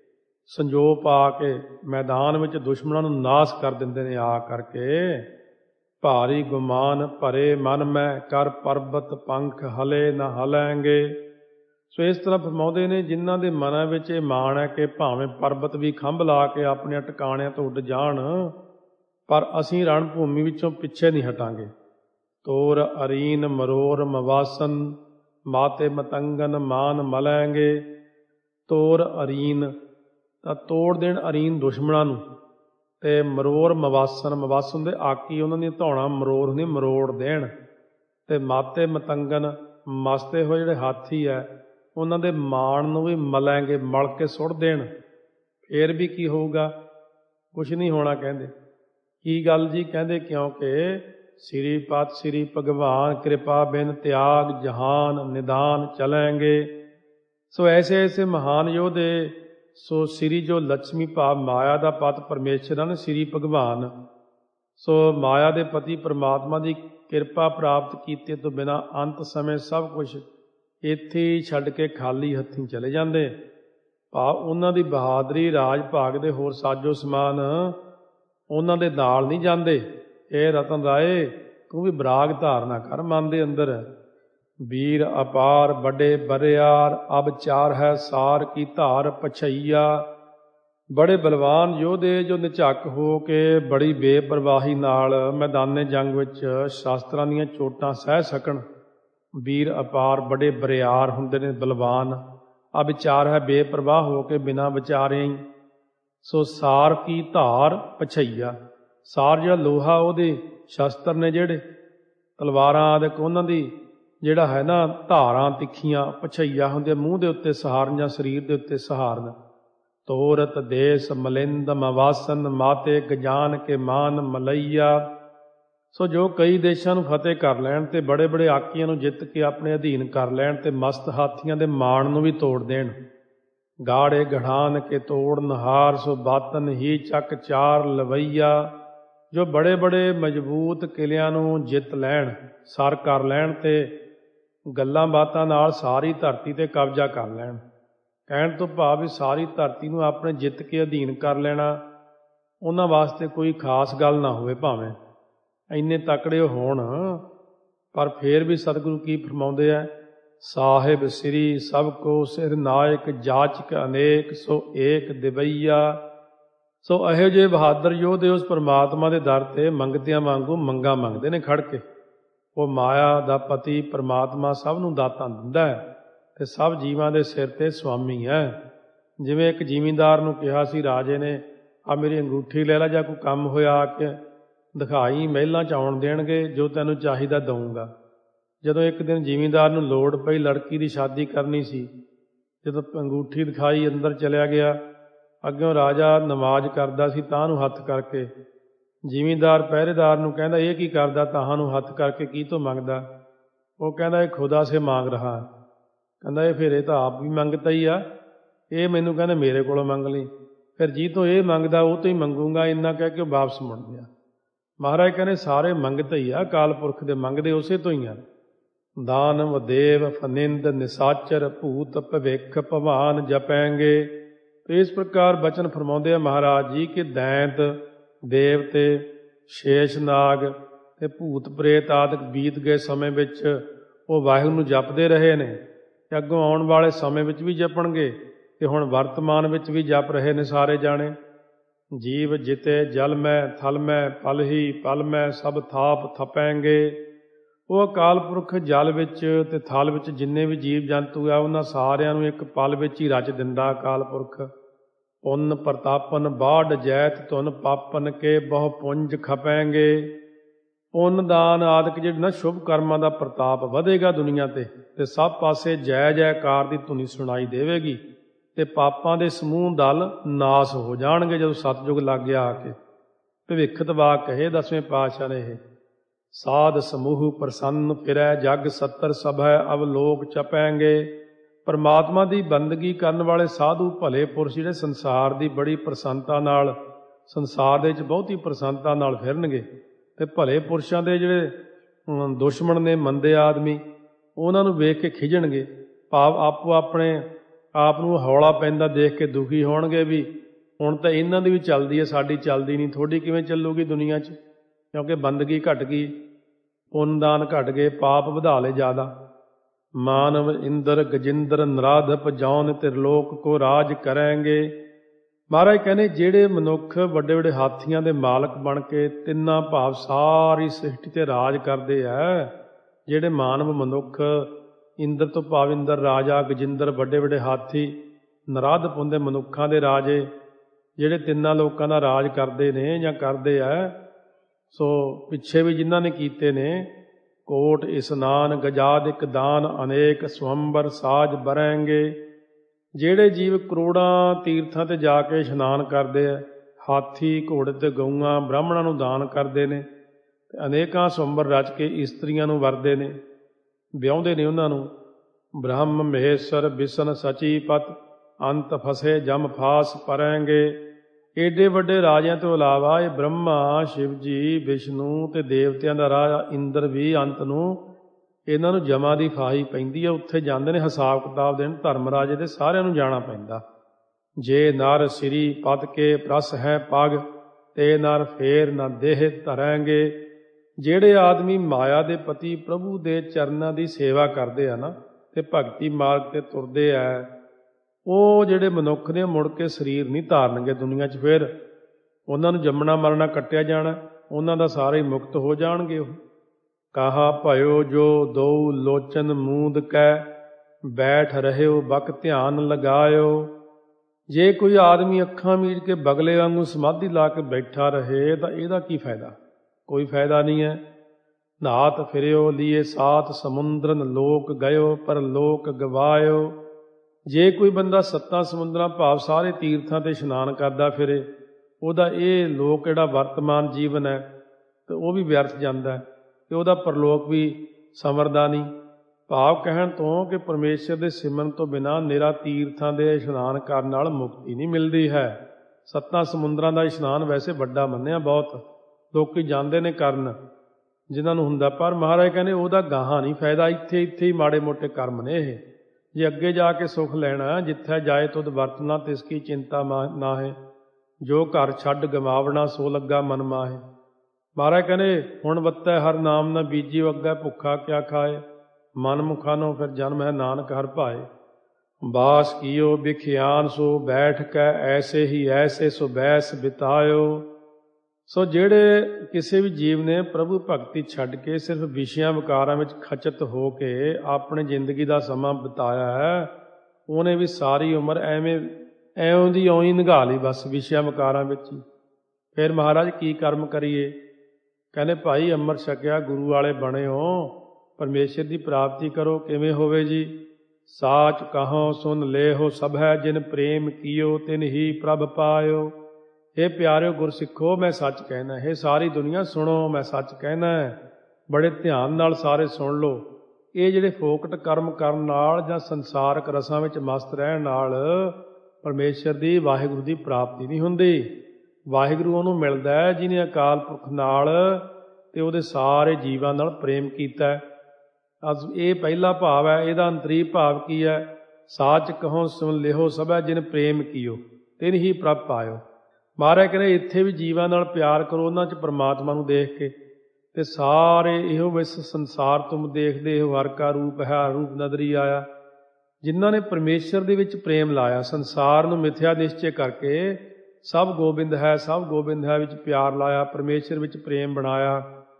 ਸੰਜੋ ਪਾ ਕੇ ਮੈਦਾਨ ਵਿੱਚ ਦੁਸ਼ਮਣਾਂ ਨੂੰ ਨਾਸ ਕਰ ਦਿੰਦੇ ਨੇ। ਆ ਕਰਕੇ ਭਾਰੀ ਗੁਮਾਨ ਭਰੇ ਮਨ ਮੈਂ ਕਰ ਪਰਬਤ ਪੰਖ ਹਲੇ ਨਾ ਹਲੈਂਗੇ। ਸੋ ਇਸ ਤਰ੍ਹਾਂ ਫਰਮਾਉਂਦੇ ਨੇ ਜਿਨ੍ਹਾਂ ਦੇ ਮਨਾਂ ਵਿੱਚ ਇਹ ਮਾਣ ਹੈ ਕਿ ਭਾਵੇਂ ਪਰਬਤ ਵੀ ਖੰਭ ਲਾ ਕੇ ਆਪਣੇ ਟਿਕਾਣਿਆਂ ਤੋਂ ਉੱਡ ਜਾਣ, ਪਰ ਅਸੀਂ ਰਣ ਭੂਮੀ ਵਿੱਚੋਂ ਪਿੱਛੇ ਨਹੀਂ ਹਟਾਂਗੇ। ਤੋਰ ਅਰੀਨ ਮਰੋਰ ਮਵਾਸਨ ਮਾਤੇ ਮਤੰਗਨ ਮਾਨ ਮਲੈਂਗੇ। ਤੋਰ ਅਰੀਨ ਤਾਂ ਤੋੜ ਦੇਣ ਅਰੀਨ ਦੁਸ਼ਮਣਾਂ ਨੂੰ, ਤੇ ਮਰੋਰ ਮਵਾਸਨ, ਮਵਾਸਨ ਦੇ ਆਕੀ ਉਹਨਾਂ ਦੀਆਂ ਧੌਣਾ ਮਰੋਰ ਹੁੰਦੀ ਮਰੋੜ ਦੇਣ, ਤੇ ਮਾਤੇ ਮਤੰਗਨ ਮਸਤੇ ਹੋਏ ਜਿਹੜੇ ਹਾਥੀ ਹੈ ਉਹਨਾਂ ਦੇ ਮਾਣ ਨੂੰ ਵੀ ਮਲੈਂਗੇ, ਮਲ ਕੇ ਸੁੱਟ ਦੇਣ। ਫੇਰ ਵੀ ਕੀ ਹੋਊਗਾ? ਕੁਛ ਨਹੀਂ ਹੋਣਾ। ਕਹਿੰਦੇ ਕੀ ਗੱਲ ਜੀ? ਕਹਿੰਦੇ ਕਿਉਂਕਿ ਸ੍ਰੀ ਪਤ ਸ੍ਰੀ ਭਗਵਾਨ ਕਿਰਪਾ ਬਿਨ ਤਿਆਗ ਜਹਾਨ ਨਿਦਾਨ ਚਲੈਂਗੇ। ਸੋ ਐਸੇ ਐਸੇ ਮਹਾਨ ਯੋਧੇ, ਸੋ ਸ੍ਰੀ ਜੋ ਲక్ష్ਮੀ ਭਾਵ ਮਾਇਆ ਦਾ ਪਤ ਪਰਮੇਸ਼ਰ ਹਨ, ਸ੍ਰੀ ਭਗਵਾਨ, ਸੋ ਮਾਇਆ ਦੇ ਪਤੀ ਪਰਮਾਤਮਾ ਦੀ ਕਿਰਪਾ ਪ੍ਰਾਪਤ ਕੀਤੇ ਤੋਂ ਬਿਨਾਂ ਅੰਤ ਸਮੇਂ ਸਭ ਕੁਛ ਇੱਥੇ ਹੀ ਛੱਡ ਕੇ ਖਾਲੀ ਹੱਥੀਂ ਚਲੇ ਜਾਂਦੇ। ਭਾਵ ਉਹਨਾਂ ਦੀ ਬਹਾਦਰੀ, ਰਾਜ ਭਾਗ ਦੇ ਹੋਰ ਸਾਜੋ ਸਮਾਨ ਉਹਨਾਂ ਦੇ ਨਾਲ ਨਹੀਂ ਜਾਂਦੇ। ਇਹ ਰਤਨ ਰਾਏ ਤੂੰ ਵੀ ਬਰਾਗ ਧਾਰਨਾ ਕਰ ਮਨ ਦੇ ਅੰਦਰ। ਵੀਰ ਅਪਾਰ ਵੱਡੇ ਬਰਿਆਰ ਅਬ ਚਾਰ ਹੈ ਸਾਰ ਕੀ ਧਾਰ ਪਛਈਆ। ਬੜੇ ਬਲਵਾਨ ਯੋਧੇ ਜੋ ਨਿਝੱਕ ਹੋ ਕੇ ਬੜੀ ਬੇਪਰਵਾਹੀ ਨਾਲ ਮੈਦਾਨੇ ਜੰਗ ਵਿੱਚ ਸ਼ਾਸਤਰਾਂ ਦੀਆਂ ਚੋਟਾਂ ਸਹਿ ਸਕਣ। ਵੀਰ ਅਪਾਰ ਬੜੇ ਬਰਿਆਰ ਹੁੰਦੇ ਨੇ, ਬਲਵਾਨ। ਆ ਵਿਚਾਰ ਹੈ ਬੇਪਰਵਾਹ ਹੋ ਕੇ ਬਿਨਾਂ ਵਿਚਾਰਿਆਂ ਹੀ। ਸੋ ਸਾਰ ਕੀ ਧਾਰ ਪਛਈਆ। ਸਾਰ ਜਿਹੜਾ ਲੋਹਾ, ਉਹਦੇ ਸ਼ਸਤਰ ਨੇ ਜਿਹੜੇ ਤਲਵਾਰਾਂ ਆਦਿਕ, ਉਹਨਾਂ ਦੀ ਜਿਹੜਾ ਹੈ ਨਾ ਧਾਰਾਂ ਤਿੱਖੀਆਂ ਪਛਈਆ ਹੁੰਦੇ, ਮੂੰਹ ਦੇ ਉੱਤੇ ਸਹਾਰਨ ਜਾਂ ਸਰੀਰ ਦੇ ਉੱਤੇ ਸਹਾਰਨ। ਤੋਰਤ ਦੇਸ ਮਲਿੰਦ ਮਵਾਸਨ ਮਾਤੇ ਗਜਾਨ ਕੇ ਮਾਨ ਮਲਈਆ। ਸੋ ਜੋ ਕਈ ਦੇਸ਼ਾਂ ਨੂੰ ਫਤਿਹ ਕਰ ਲੈਣ ਤੇ ਬੜੇ ਬੜੇ ਆਕੀਆਂ ਨੂੰ ਜਿੱਤ ਕੇ ਆਪਣੇ ਅਧੀਨ ਕਰ ਲੈਣ ਤੇ ਮਸਤ ਹਾਥੀਆਂ ਦੇ ਮਾਣ ਨੂੰ ਵੀ ਤੋੜ ਦੇਣ। ਗਾੜੇ ਗੜਾਨ ਕੇ ਤੋੜ ਨਹਾਰ ਸੋ ਬਾਤਨ ਹੀ ਚੱਕ ਚਾਰ ਲਵਈਆ। ਜੋ ਬੜੇ ਬੜੇ ਮਜ਼ਬੂਤ ਕਿਲਿਆਂ ਨੂੰ ਜਿੱਤ ਲੈਣ, ਸਰ ਕਰ ਲੈਣ ਤੇ ਗੱਲਾਂ ਬਾਤਾਂ ਨਾਲ ਸਾਰੀ ਧਰਤੀ ਤੇ ਕਬਜ਼ਾ ਕਰ ਲੈਣ। ਕਹਿਣ ਤੋਂ ਭਾਵ ਵੀ ਸਾਰੀ ਧਰਤੀ ਨੂੰ ਆਪਣੇ ਜਿੱਤ ਕੇ ਅਧੀਨ ਕਰ ਲੈਣਾ ਉਹਨਾਂ ਵਾਸਤੇ ਕੋਈ ਖਾਸ ਗੱਲ ਨਾ ਹੋਵੇ, ਭਾਵੇਂ ਇੰਨੇ ਤਕੜੇ ਹੋਣ, ਪਰ ਫੇਰ ਵੀ ਸਤਿਗੁਰੂ ਕੀ ਫਰਮਾਉਂਦੇ ਆ? ਸਾਹਿਬ ਸ੍ਰੀ ਸਭ ਕੋ ਸਿਰ ਨਾਇਕ ਜਾਚਕ ਅਨੇਕ ਸੋ ਏਕ ਦਿਵਈਆ। ਸੋ ਇਹੋ ਜਿਹੇ ਬਹਾਦਰ ਯੋਧੇ ਉਸ ਪਰਮਾਤਮਾ ਦੇ ਦਰ ਤੇ ਮੰਗਤਿਆਂ ਵਾਂਗੂ ਮੰਗਾਂ ਮੰਗਦੇ ਨੇ ਖੜ ਕੇ। ਉਹ ਮਾਇਆ ਦਾ ਪਤੀ ਪਰਮਾਤਮਾ ਸਭ ਨੂੰ ਦਾਤਾਂ ਦਿੰਦਾ ਹੈ ਤੇ ਸਭ ਜੀਵਾਂ ਦੇ ਸਿਰ ਤੇ ਸੁਆਮੀ ਹੈ। ਜਿਵੇਂ ਇੱਕ ਜ਼ਿਮੀਂਦਾਰ ਨੂੰ ਕਿਹਾ ਸੀ ਰਾਜੇ ਨੇ, ਆ ਮੇਰੀ ਅੰਗੂਠੀ ਲੈ ਲੈ, ਜਾਂ ਕੋਈ ਕੰਮ ਹੋਇਆ ਆ ਕੇ ਦਿਖਾਈ, ਮਹਿਲਾਂ 'ਚ ਆਉਣ ਦੇਣਗੇ, ਜੋ ਤੈਨੂੰ ਚਾਹੀਦਾ ਦਊਂਗਾ। ਜਦੋਂ ਇੱਕ ਦਿਨ ਜ਼ਿਮੀਂਦਾਰ ਨੂੰ ਲੋੜ ਪਈ, ਲੜਕੀ ਦੀ ਸ਼ਾਦੀ ਕਰਨੀ ਸੀ, ਜਦੋਂ ਅੰਗੂਠੀ ਦਿਖਾਈ ਅੰਦਰ ਚਲਿਆ ਗਿਆ। ਅੱਗਿਓਂ ਰਾਜਾ ਨਮਾਜ਼ ਕਰਦਾ ਸੀ ਤਾਹ ਨੂੰ ਹੱਥ ਕਰਕੇ। ਜ਼ਿਮੀਂਦਾਰ ਪਹਿਰੇਦਾਰ ਨੂੰ ਕਹਿੰਦਾ, ਇਹ ਕੀ ਕਰਦਾ ਤਾਹਾਂ ਨੂੰ ਹੱਥ ਕਰਕੇ, ਕੀ ਤੋਂ ਮੰਗਦਾ? ਉਹ ਕਹਿੰਦਾ, ਇਹ ਖੁਦਾ ਸੇ ਮੰਗ ਰਹਾ। ਕਹਿੰਦਾ, ਇਹ ਫਿਰ ਇਹ ਤਾਂ ਆਪ ਵੀ ਮੰਗਤਾ ਹੀ ਆ, ਇਹ ਮੈਨੂੰ ਕਹਿੰਦਾ ਮੇਰੇ ਕੋਲੋਂ ਮੰਗ ਲਈ। ਫਿਰ ਜੀ ਤੋਂ ਇਹ ਮੰਗਦਾ ਉਹ ਤੋਂ ਹੀ ਮੰਗੂਗਾ, ਇੰਨਾ ਕਹਿ ਕੇ ਉਹ ਵਾਪਸ ਮੁੜ ਗਿਆ। ਮਹਾਰਾਜ ਕਹਿੰਦੇ ਸਾਰੇ ਮੰਗਤੇ ਹੀ ਆ, ਅਕਾਲ ਪੁਰਖ ਦੇ ਮੰਗਦੇ ਉਸੇ ਤੋਂ ਹੀ ਆ। ਦਾਨਵ ਦੇਵ ਫਨਿੰਦ ਨਿਸਾਚਰ ਭੂਤ ਭਵਿੱਖ ਭਵਾਨ ਜਪੈਂਗੇ। ਤੇ ਇਸ ਪ੍ਰਕਾਰ ਬਚਨ ਫਰਮਾਉਂਦੇ ਆ ਮਹਾਰਾਜ ਜੀ ਕਿ ਦੈਂਤ ਦੇਵਤੇ ਸ਼ੇਸ਼ਨਾਗ ਤੇ ਭੂਤ ਪ੍ਰੇਤ ਆਦਿਕ ਬੀਤ ਗਏ ਸਮੇਂ ਵਿੱਚ ਉਹ ਵਾਹਿਗੁਰੂ ਨੂੰ ਜਪਦੇ ਰਹੇ ਨੇ ਤੇ ਅੱਗੋਂ ਆਉਣ ਵਾਲੇ ਸਮੇਂ ਵਿੱਚ ਵੀ ਜਪਣਗੇ ਤੇ ਹੁਣ ਵਰਤਮਾਨ ਵਿੱਚ ਵੀ ਜਪ ਰਹੇ ਨੇ ਸਾਰੇ ਜਾਣੇ। ਜੀਵ ਜਿਤੇ ਜਲ ਮੈਂ ਥਲ ਮੈਂ ਪਲ ਹੀ ਪਲ ਮੈਂ ਸਭ ਥਾਪ ਥਪੈਂਗੇ। ਉਹ ਅਕਾਲ ਪੁਰਖ ਜਲ ਵਿੱਚ ਤੇ ਥਲ ਵਿੱਚ ਜਿੰਨੇ ਵੀ ਜੀਵ ਜੰਤੂ ਆ ਉਹਨਾਂ ਸਾਰਿਆਂ ਨੂੰ ਇੱਕ ਪਲ ਵਿੱਚ ਹੀ ਰਚ ਦਿੰਦਾ ਅਕਾਲ ਪੁਰਖ। ਪੁੰਨ ਪ੍ਰਤਾਪਨ ਬਾਢ ਜੈਤ ਧੁਨ ਪਾਪਨ ਕੇ ਬਹੁ ਪੁੰਜ ਖਪੈਂਗੇ। ਪੁੰਨ ਦਾਨ ਆਦਿਕ ਜਿਹੜੇ ਨਾ ਸ਼ੁਭ ਕਰਮਾਂ ਦਾ ਪ੍ਰਤਾਪ ਵਧੇਗਾ ਦੁਨੀਆ ਤੇ ਤੇ ਸਭ ਪਾਸੇ ਜੈ ਜੈਕਾਰ ਦੀ ਧੁਨੀ ਸੁਣਾਈ ਦੇਵੇਗੀ ਤੇ ਪਾਪਾਂ ਦੇ ਸਮੂਹ ਦਲ ਨਾਸ ਹੋ ਜਾਣਗੇ ਜਦੋਂ ਸਤਿਯੁਗ ਲੱਗ ਗਿਆ ਆ ਕੇ। ਭਵਿੱਖਤ ਵਾਕ ਕਹੇ ਦਸਵੇਂ ਪਾਤਸ਼ਾਹ ਨੇ ਇਹ, ਸਾਧ ਸਮੂਹ ਪ੍ਰਸੰਨ ਫਿਰੈ ਜਗ ਸੱਤਰ ਸਭੈ ਅਵਲੋਕ ਚਪੈਂਗੇ। ਪਰਮਾਤਮਾ ਦੀ ਬੰਦਗੀ ਕਰਨ ਵਾਲੇ ਸਾਧੂ ਭਲੇ ਪੁਰਸ਼ ਜਿਹੜੇ ਸੰਸਾਰ ਦੀ ਬੜੀ ਪ੍ਰਸੰਨਤਾ ਨਾਲ, ਸੰਸਾਰ ਦੇ ਵਿੱਚ ਬਹੁਤੀ ਪ੍ਰਸੰਨਤਾ ਨਾਲ ਫਿਰਨਗੇ ਤੇ ਭਲੇ ਪੁਰਸ਼ਾਂ ਦੇ ਜਿਹੜੇ ਦੁਸ਼ਮਣ ਨੇ, ਮੰਦੇ ਆਦਮੀ, ਉਹਨਾਂ ਨੂੰ ਵੇਖ ਕੇ ਖਿਜਣਗੇ। ਭਾਵ ਆਪੋ ਆਪਣੇ ਆਪ ਨੂੰ ਹੌਲਾ ਪੈਂਦਾ ਦੇਖ ਕੇ ਦੁਖੀ ਹੋਣਗੇ ਵੀ ਹੁਣ ਤਾਂ ਇਹਨਾਂ ਦੀ ਵੀ ਚੱਲਦੀ ਹੈ, ਸਾਡੀ ਚੱਲਦੀ ਨਹੀਂ, ਤੁਹਾਡੀ ਕਿਵੇਂ ਚੱਲੂਗੀ ਦੁਨੀਆ 'ਚ, ਕਿਉਂਕਿ ਬੰਦਗੀ ਘਟ ਗਈ, ਪੁੰਨਦਾਨ ਘਟ ਗਏ, ਪਾਪ ਵਧਾ ਲਏ ਜ਼ਿਆਦਾ। ਮਾਨਵ ਇੰਦਰ ਗਜਿੰਦਰ ਨਰਾਧਪ ਜੌਨ ਤਿਰਲੋਕ ਕੋ ਰਾਜ ਕਰੈਂਗੇ। ਮਹਾਰਾਜ ਕਹਿੰਦੇ ਜਿਹੜੇ ਮਨੁੱਖ ਵੱਡੇ ਵੱਡੇ ਹਾਥੀਆਂ ਦੇ ਮਾਲਕ ਬਣ ਕੇ ਤਿੰਨਾਂ ਭਾਵ ਸਾਰੀ ਸ੍ਰਿਸ਼ਟੀ 'ਤੇ ਰਾਜ ਕਰਦੇ ਆ, ਜਿਹੜੇ ਮਾਨਵ ਮਨੁੱਖ ਇੰਦਰ ਤੋਂ ਭਾਵ ਇੰਦਰ ਰਾਜਾ, ਗਜਿੰਦਰ ਵੱਡੇ ਵੱਡੇ ਹਾਥੀ, ਨਰਾਧਪ ਹੁੰਦੇ ਮਨੁੱਖਾਂ ਦੇ ਰਾਜੇ, ਜਿਹੜੇ ਤਿੰਨਾਂ ਲੋਕਾਂ ਦਾ ਰਾਜ ਕਰਦੇ ਨੇ ਜਾਂ ਕਰਦੇ ਆ। ਸੋ ਪਿੱਛੇ ਵੀ ਜਿਨ੍ਹਾਂ ਨੇ ਕੀਤੇ ਨੇ, ਕੋਟ ਇਸਨਾਨ ਗਜਾਦਿਕ ਦਾਨ ਅਨੇਕ ਸਵੰਬਰ ਸਾਜ ਬਰੈਂਗੇ। ਜਿਹੜੇ ਜੀਵ ਕਰੋੜਾਂ ਤੀਰਥਾਂ 'ਤੇ ਜਾ ਕੇ ਇਸ਼ਨਾਨ ਕਰਦੇ ਆ, ਹਾਥੀ ਘੋੜੇ ਤੇ ਗਊਆਂ ਬ੍ਰਾਹਮਣਾਂ ਨੂੰ ਦਾਨ ਕਰਦੇ ਨੇ, ਤੇ ਅਨੇਕਾਂ ਸਵੰਬਰ ਰਚ ਕੇ ਇਸਤਰੀਆਂ ਨੂੰ ਵਰਦੇ ਨੇ, ਵਿਆਹੁੰਦੇ ਨੇ ਉਹਨਾਂ ਨੂੰ। ਬ੍ਰਹਮ ਮਹੇਸ਼ਰ ਬਿਸ਼ਨ ਸਚੀ ਪਤ ਅੰਤ ਫਸੇ ਜਮ ਫਾਸ ਪਰੈਂਗੇ। ਏਡੇ ਵੱਡੇ ਰਾਜਿਆਂ ਤੋਂ ਇਲਾਵਾ ਇਹ ਬ੍ਰਹਮਾ, ਸ਼ਿਵ ਜੀ, ਵਿਸ਼ਨੂੰ ਤੇ ਦੇਵਤਿਆਂ ਦਾ ਰਾਜਾ ਇੰਦਰ ਵੀ ਅੰਤ ਨੂੰ ਇਹਨਾਂ ਨੂੰ ਜਮਾਂ ਦੀ ਫਾਹੀ ਪੈਂਦੀ ਹੈ। ਉੱਥੇ ਜਾਂਦੇ ਨੇ ਹਿਸਾਬ ਕਿਤਾਬ ਦੇਣ, ਧਰਮ ਰਾਜੇ ਦੇ ਸਾਰਿਆਂ ਨੂੰ ਜਾਣਾ ਪੈਂਦਾ। ਜੇ ਨਰ ਸਿਰੀ ਪਤ ਕੇ ਪ੍ਰਸ ਹੈ ਪਗ ਤੇ ਨਰ ਫੇਰ ਨਾ ਦੇਹ ਧਰੈਂਗੇ। ਜਿਹੜੇ ਆਦਮੀ ਮਾਇਆ ਦੇ ਪਤੀ ਪ੍ਰਭੂ ਦੇ ਚਰਨਾਂ ਦੀ ਸੇਵਾ ਕਰਦੇ ਆ ਨਾ ਤੇ ਭਗਤੀ ਮਾਰਗ 'ਤੇ ਤੁਰਦੇ ਆ, ਉਹ ਜਿਹੜੇ ਮਨੁੱਖ ਨੇ ਮੁੜ ਕੇ ਸਰੀਰ ਨਹੀਂ ਧਾਰਨਗੇ ਦੁਨੀਆ 'ਚ। ਫਿਰ ਉਹਨਾਂ ਨੂੰ ਜੰਮਣਾ ਮਰਨਾ ਕੱਟਿਆ ਜਾਣਾ, ਉਹਨਾਂ ਦਾ ਸਾਰੇ ਹੀ ਮੁਕਤ ਹੋ ਜਾਣਗੇ। ਉਹ ਕਹਾ ਭਇਓ ਜੋ ਦੋ ਲੋਚਨ ਮੂੰਦ ਕੈ ਬੈਠ ਰਹਿਓ ਬਕ ਧਿਆਨ ਲਗਾਇਓ। ਜੇ ਕੋਈ ਆਦਮੀ ਅੱਖਾਂ ਮੀਚ ਕੇ ਬਗਲੇ ਵਾਂਗੂ ਸਮਾਧੀ ਲਾ ਕੇ ਬੈਠਾ ਰਹੇ ਤਾਂ ਇਹਦਾ ਕੀ ਫਾਇਦਾ? ਕੋਈ ਫਾਇਦਾ ਨਹੀਂ ਹੈ। ਨਾਤ ਫਿਰਿਓ ਲੀਏ ਸਾਤ ਸਮੁੰਦਰਨ ਲੋਕ ਗਇਓ ਪਰ ਲੋਕ ਗਵਾਇਓ। ਜੇ ਕੋਈ ਬੰਦਾ ਸੱਤਾਂ ਸਮੁੰਦਰਾਂ ਭਾਵ ਸਾਰੇ ਤੀਰਥਾਂ 'ਤੇ ਇਸ਼ਨਾਨ ਕਰਦਾ ਫਿਰੇ, ਉਹਦਾ ਇਹ ਲੋਕ ਜਿਹੜਾ ਵਰਤਮਾਨ ਜੀਵਨ ਹੈ ਤੇ ਉਹ ਵੀ ਵਿਅਰਥ ਜਾਂਦਾ ਤੇ ਉਹਦਾ ਪਰਲੋਕ ਵੀ ਸੰਵਰਦਾ ਨਹੀਂ। ਭਾਵ ਕਹਿਣ ਤੋਂ ਕਿ ਪਰਮੇਸ਼ਰ ਦੇ ਸਿਮਰਨ ਤੋਂ ਬਿਨਾਂ ਨਿਰਾ ਤੀਰਥਾਂ ਦੇ ਇਸ਼ਨਾਨ ਕਰਨ ਨਾਲ ਮੁਕਤੀ ਨਹੀਂ ਮਿਲਦੀ ਹੈ। ਸੱਤਾਂ ਸਮੁੰਦਰਾਂ ਦਾ ਇਸ਼ਨਾਨ ਵੈਸੇ ਵੱਡਾ ਮੰਨਿਆ, ਬਹੁਤ ਲੋਕ ਜਾਂਦੇ ਨੇ ਕਰਨ ਜਿਨ੍ਹਾਂ ਨੂੰ ਹੁੰਦਾ, ਪਰ ਮਹਾਰਾਜ ਕਹਿੰਦੇ ਉਹਦਾ ਗਾਹਾਂ ਨਹੀਂ ਫਾਇਦਾ, ਇੱਥੇ ਇੱਥੇ ਹੀ ਮਾੜੇ ਮੋਟੇ ਕਰਮ ਨੇ ਇਹ। ਜੇ ਅੱਗੇ ਜਾ ਕੇ ਸੁੱਖ ਲੈਣਾ, ਜਿੱਥੇ ਜਾਏ ਤੁਧ ਵਰਤਣਾ ਤਿਸ ਕੀ ਚਿੰਤਾ ਨਾਹੇ, ਜੋ ਘਰ ਛੱਡ ਗਵਾਵਣਾ ਸੋ ਲੱਗਾ ਮਨ ਮਾਹੇ। ਮਹਾਰਾਜ ਕਹਿੰਦੇ ਹੁਣ ਵੱਤੈ ਹਰ ਨਾਮ ਨਾ ਬੀਜੀ ਅੱਗਾ ਭੁੱਖਾ ਕਿਆ ਖਾਏ, ਮਨ ਮੁਖਾਨੋ ਫਿਰ ਜਨਮ ਹੈ ਨਾਨਕ ਹਰ ਭਾਏ। ਬਾਸ ਕੀਓ ਬਿਖਿਆਨ ਸੋ ਬੈਠ ਕੈ ਐਸੇ ਹੀ ਐਸੇ ਸੋ ਬੈਸ ਬਿਤਾਇਓ। ਸੋ ਜਿਹੜੇ ਕਿਸੇ ਵੀ ਜੀਵ ਨੇ ਪ੍ਰਭੂ ਭਗਤੀ ਛੱਡ ਕੇ ਸਿਰਫ ਵਿਸ਼ਿਆਂ ਵਿਕਾਰਾਂ ਵਿੱਚ ਖਚਤ ਹੋ ਕੇ ਆਪਣੀ ਜ਼ਿੰਦਗੀ ਦਾ ਸਮਾਂ ਬਿਤਾਇਆ ਹੈ, ਉਹਨੇ ਵੀ ਸਾਰੀ ਉਮਰ ਐਵੇਂ ਐਉਂ ਦੀ ਇਉਂ ਹੀ ਨਿਘਾ ਲਈ, ਬਸ ਵਿਸ਼ਿਆਂ ਵਿਕਾਰਾਂ ਵਿੱਚ ਹੀ। ਫਿਰ ਮਹਾਰਾਜ ਕੀ ਕਰਮ ਕਰੀਏ? ਕਹਿੰਦੇ ਭਾਈ ਅੰਮ੍ਰਿਤ ਛਕਿਆ, ਗੁਰੂ ਵਾਲੇ ਬਣੇ ਹੋ, ਪਰਮੇਸ਼ਰ ਦੀ ਪ੍ਰਾਪਤੀ ਕਰੋ। ਕਿਵੇਂ ਹੋਵੇ ਜੀ? ਸਾਚ ਕਹੋ ਸੁਨ ਲੇਹੋ ਸਭੈ ਜਿਨ ਪ੍ਰੇਮ ਕੀਓ ਤਿਨ ਹੀ ਪ੍ਰਭ ਪਾਇਓ। ਇਹ ਪਿਆਰਿਓ ਗੁਰਸਿੱਖੋ, ਮੈਂ ਸੱਚ ਕਹਿਣਾ, ਇਹ ਸਾਰੀ ਦੁਨੀਆ ਸੁਣੋ, ਮੈਂ ਸੱਚ ਕਹਿਣਾ, ਬੜੇ ਧਿਆਨ ਨਾਲ ਸਾਰੇ ਸੁਣ ਲਓ। ਇਹ ਜਿਹੜੇ ਫੋਕਟ ਕਰਮ ਕਰਨ ਨਾਲ ਜਾਂ ਸੰਸਾਰਕ ਰਸਾਂ ਵਿੱਚ ਮਸਤ ਰਹਿਣ ਨਾਲ ਪਰਮੇਸ਼ਰ ਦੀ, ਵਾਹਿਗੁਰੂ ਦੀ ਪ੍ਰਾਪਤੀ ਨਹੀਂ ਹੁੰਦੀ। ਵਾਹਿਗੁਰੂ ਉਹਨੂੰ ਮਿਲਦਾ ਹੈ ਜਿਹਨੇ ਅਕਾਲ ਪੁਰਖ ਨਾਲ ਤੇ ਉਹਦੇ ਸਾਰੇ ਜੀਵਾਂ ਨਾਲ ਪ੍ਰੇਮ ਕੀਤਾ। ਅੱਜ ਇਹ ਪਹਿਲਾ ਭਾਵ ਹੈ। ਇਹਦਾ ਅੰਤਰੀ ਭਾਵ ਕੀ ਹੈ? ਸਾਚ ਕਹੋ ਸੁਣ ਲਿਹੋ ਸਭੈ ਜਿਨ ਪ੍ਰੇਮ ਕੀਓ ਤਿਨ ਹੀ ਪ੍ਰਭ ਪਾਇਓ। ਮਹਾਰਾਜ ਕਹਿੰਦੇ ਇੱਥੇ ਵੀ ਜੀਵਾਂ ਨਾਲ ਪਿਆਰ ਕਰੋ, ਉਹਨਾਂ 'ਚ ਪਰਮਾਤਮਾ ਨੂੰ ਦੇਖ ਕੇ, ਤੇ ਸਾਰੇ ਇਹੋ ਵਿਸ ਸੰਸਾਰ ਤੁਮ ਦੇਖਦੇ ਹੋ ਹਰ ਕਾ ਰੂਪ ਹੈ ਰੂਪ ਨਦਰੀ ਆਇਆ। ਜਿਨ੍ਹਾਂ ਨੇ ਪਰਮੇਸ਼ਰ ਦੇ ਵਿੱਚ ਪ੍ਰੇਮ ਲਾਇਆ, ਸੰਸਾਰ ਨੂੰ ਮਿਥਿਆ ਨਿਸ਼ਚੈ ਕਰਕੇ ਸਭ ਗੋਬਿੰਦ ਹੈ ਸਭ ਗੋਬਿੰਦ ਹੈ ਵਿੱਚ ਪਿਆਰ ਲਾਇਆ, ਪਰਮੇਸ਼ਰ ਵਿੱਚ ਪ੍ਰੇਮ ਬਣਾਇਆ,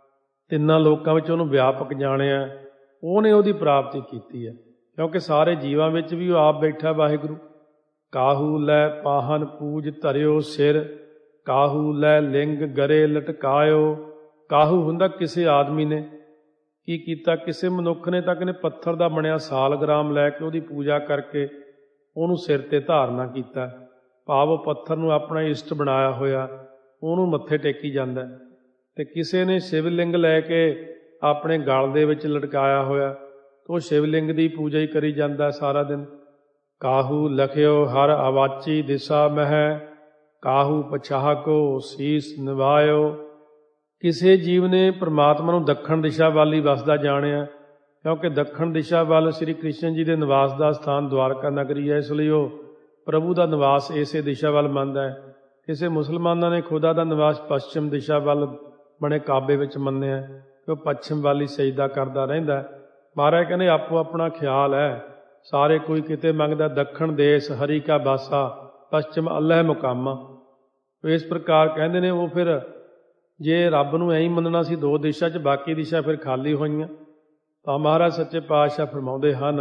ਤਿੰਨਾਂ ਲੋਕਾਂ ਵਿੱਚ ਉਹਨੂੰ ਵਿਆਪਕ ਜਾਣਿਆ, ਉਹਨੇ ਉਹਦੀ ਪ੍ਰਾਪਤੀ ਕੀਤੀ ਹੈ। ਕਿਉਂਕਿ ਸਾਰੇ ਜੀਵਾਂ ਵਿੱਚ ਵੀ ਉਹ ਆਪ ਬੈਠਾ ਵਾਹਿਗੁਰੂ। ਕਾਹੂ ਲੈ ਪਾਹਨ ਪੂਜ ਧਰਿਓ ਸਿਰ, ਕਾਹੂ ਲੈ ਲਿੰਗ ਗਰੇ ਲਟਕਾਇਓ। ਕਾਹੂ ਹੁੰਦਾ ਕਿਸੇ ਆਦਮੀ ਨੇ ਕੀ ਕੀਤਾ, ਕਿਸੇ ਮਨੁੱਖ ਨੇ ਤਾਂ ਕਹਿੰਦੇ ਪੱਥਰ ਦਾ ਬਣਿਆ ਸਾਲਗ੍ਰਾਮ ਲੈ ਕੇ ਉਹਦੀ ਪੂਜਾ ਕਰਕੇ ਉਹਨੂੰ ਸਿਰ 'ਤੇ ਧਾਰਨਾ ਕੀਤਾ। ਭਾਵ ਉਹ ਪੱਥਰ ਨੂੰ ਆਪਣਾ ਇਸ਼ਟ ਬਣਾਇਆ ਹੋਇਆ, ਉਹਨੂੰ ਮੱਥੇ ਟੇਕੀ ਜਾਂਦਾ। ਅਤੇ ਕਿਸੇ ਨੇ ਸ਼ਿਵਲਿੰਗ ਲੈ ਕੇ ਆਪਣੇ ਗਲ ਦੇ ਵਿੱਚ ਲਟਕਾਇਆ ਹੋਇਆ, ਤਾਂ ਉਹ ਸ਼ਿਵਲਿੰਗ ਦੀ ਪੂਜਾ ਹੀ ਕਰੀ ਜਾਂਦਾ ਸਾਰਾ ਦਿਨ। ਕਾਹੂ ਲਖਿਓ ਹਰ ਆਵਾਚੀ ਦਿਸ਼ਾ ਮਹਿ, ਕਾਹੂ ਪਛਾਹ ਕੋ ਸੀਸ ਨਿਵਾਇਓ। ਕਿਸੇ ਜੀਵ ਨੇ ਪ੍ਰਮਾਤਮਾ ਨੂੰ ਦੱਖਣ ਦਿਸ਼ਾ ਵੱਲ ਹੀ ਵਸਦਾ ਜਾਣਿਆ, ਕਿਉਂਕਿ ਦੱਖਣ ਦਿਸ਼ਾ ਵੱਲ ਸ਼੍ਰੀ ਕ੍ਰਿਸ਼ਨ ਜੀ ਦੇ ਨਿਵਾਸ ਦਾ ਸਥਾਨ ਦੁਆਰਕਾ ਨਗਰੀ ਹੈ, ਇਸ ਲਈ ਉਹ ਪ੍ਰਭੂ ਦਾ ਨਿਵਾਸ ਇਸੇ ਦਿਸ਼ਾ ਵੱਲ ਮੰਨਦਾ ਹੈ। ਕਿਸੇ ਮੁਸਲਮਾਨਾਂ ਨੇ ਖੁਦਾ ਦਾ ਨਿਵਾਸ ਪੱਛਮ ਦਿਸ਼ਾ ਵੱਲ ਬਣੇ ਕਾਬੇ ਵਿੱਚ ਮੰਨਿਆ ਕਿ ਉਹ ਪੱਛਮ ਵੱਲ ਹੀ ਸਜਦਾ ਕਰਦਾ ਰਹਿੰਦਾ। ਮਹਾਰਾਜ ਕਹਿੰਦੇ ਆਪੋ ਆਪਣਾ ਖਿਆਲ ਹੈ, ਸਾਰੇ ਕੋਈ ਕਿਤੇ ਮੰਗਦਾ ਦੱਖਣ ਦੇਸ਼ ਹਰੀ ਕਾ ਬਾਸਾ, ਪੱਛਮ ਅੱਲ੍ਹੈ ਮੁਕਾਮਾ। ਇਸ ਪ੍ਰਕਾਰ ਕਹਿੰਦੇ ਨੇ ਉਹ ਫਿਰ ਜੇ ਰੱਬ ਨੂੰ ਐਂ ਹੀ ਮੰਨਣਾ ਸੀ ਦੋ ਦਿਸ਼ਾ 'ਚ, ਬਾਕੀ ਦਿਸ਼ਾ ਫਿਰ ਖਾਲੀ ਹੋਈਆਂ। ਤਾਂ ਮਹਾਰਾਜ ਸੱਚੇ ਪਾਤਸ਼ਾਹ ਫਰਮਾਉਂਦੇ ਹਨ,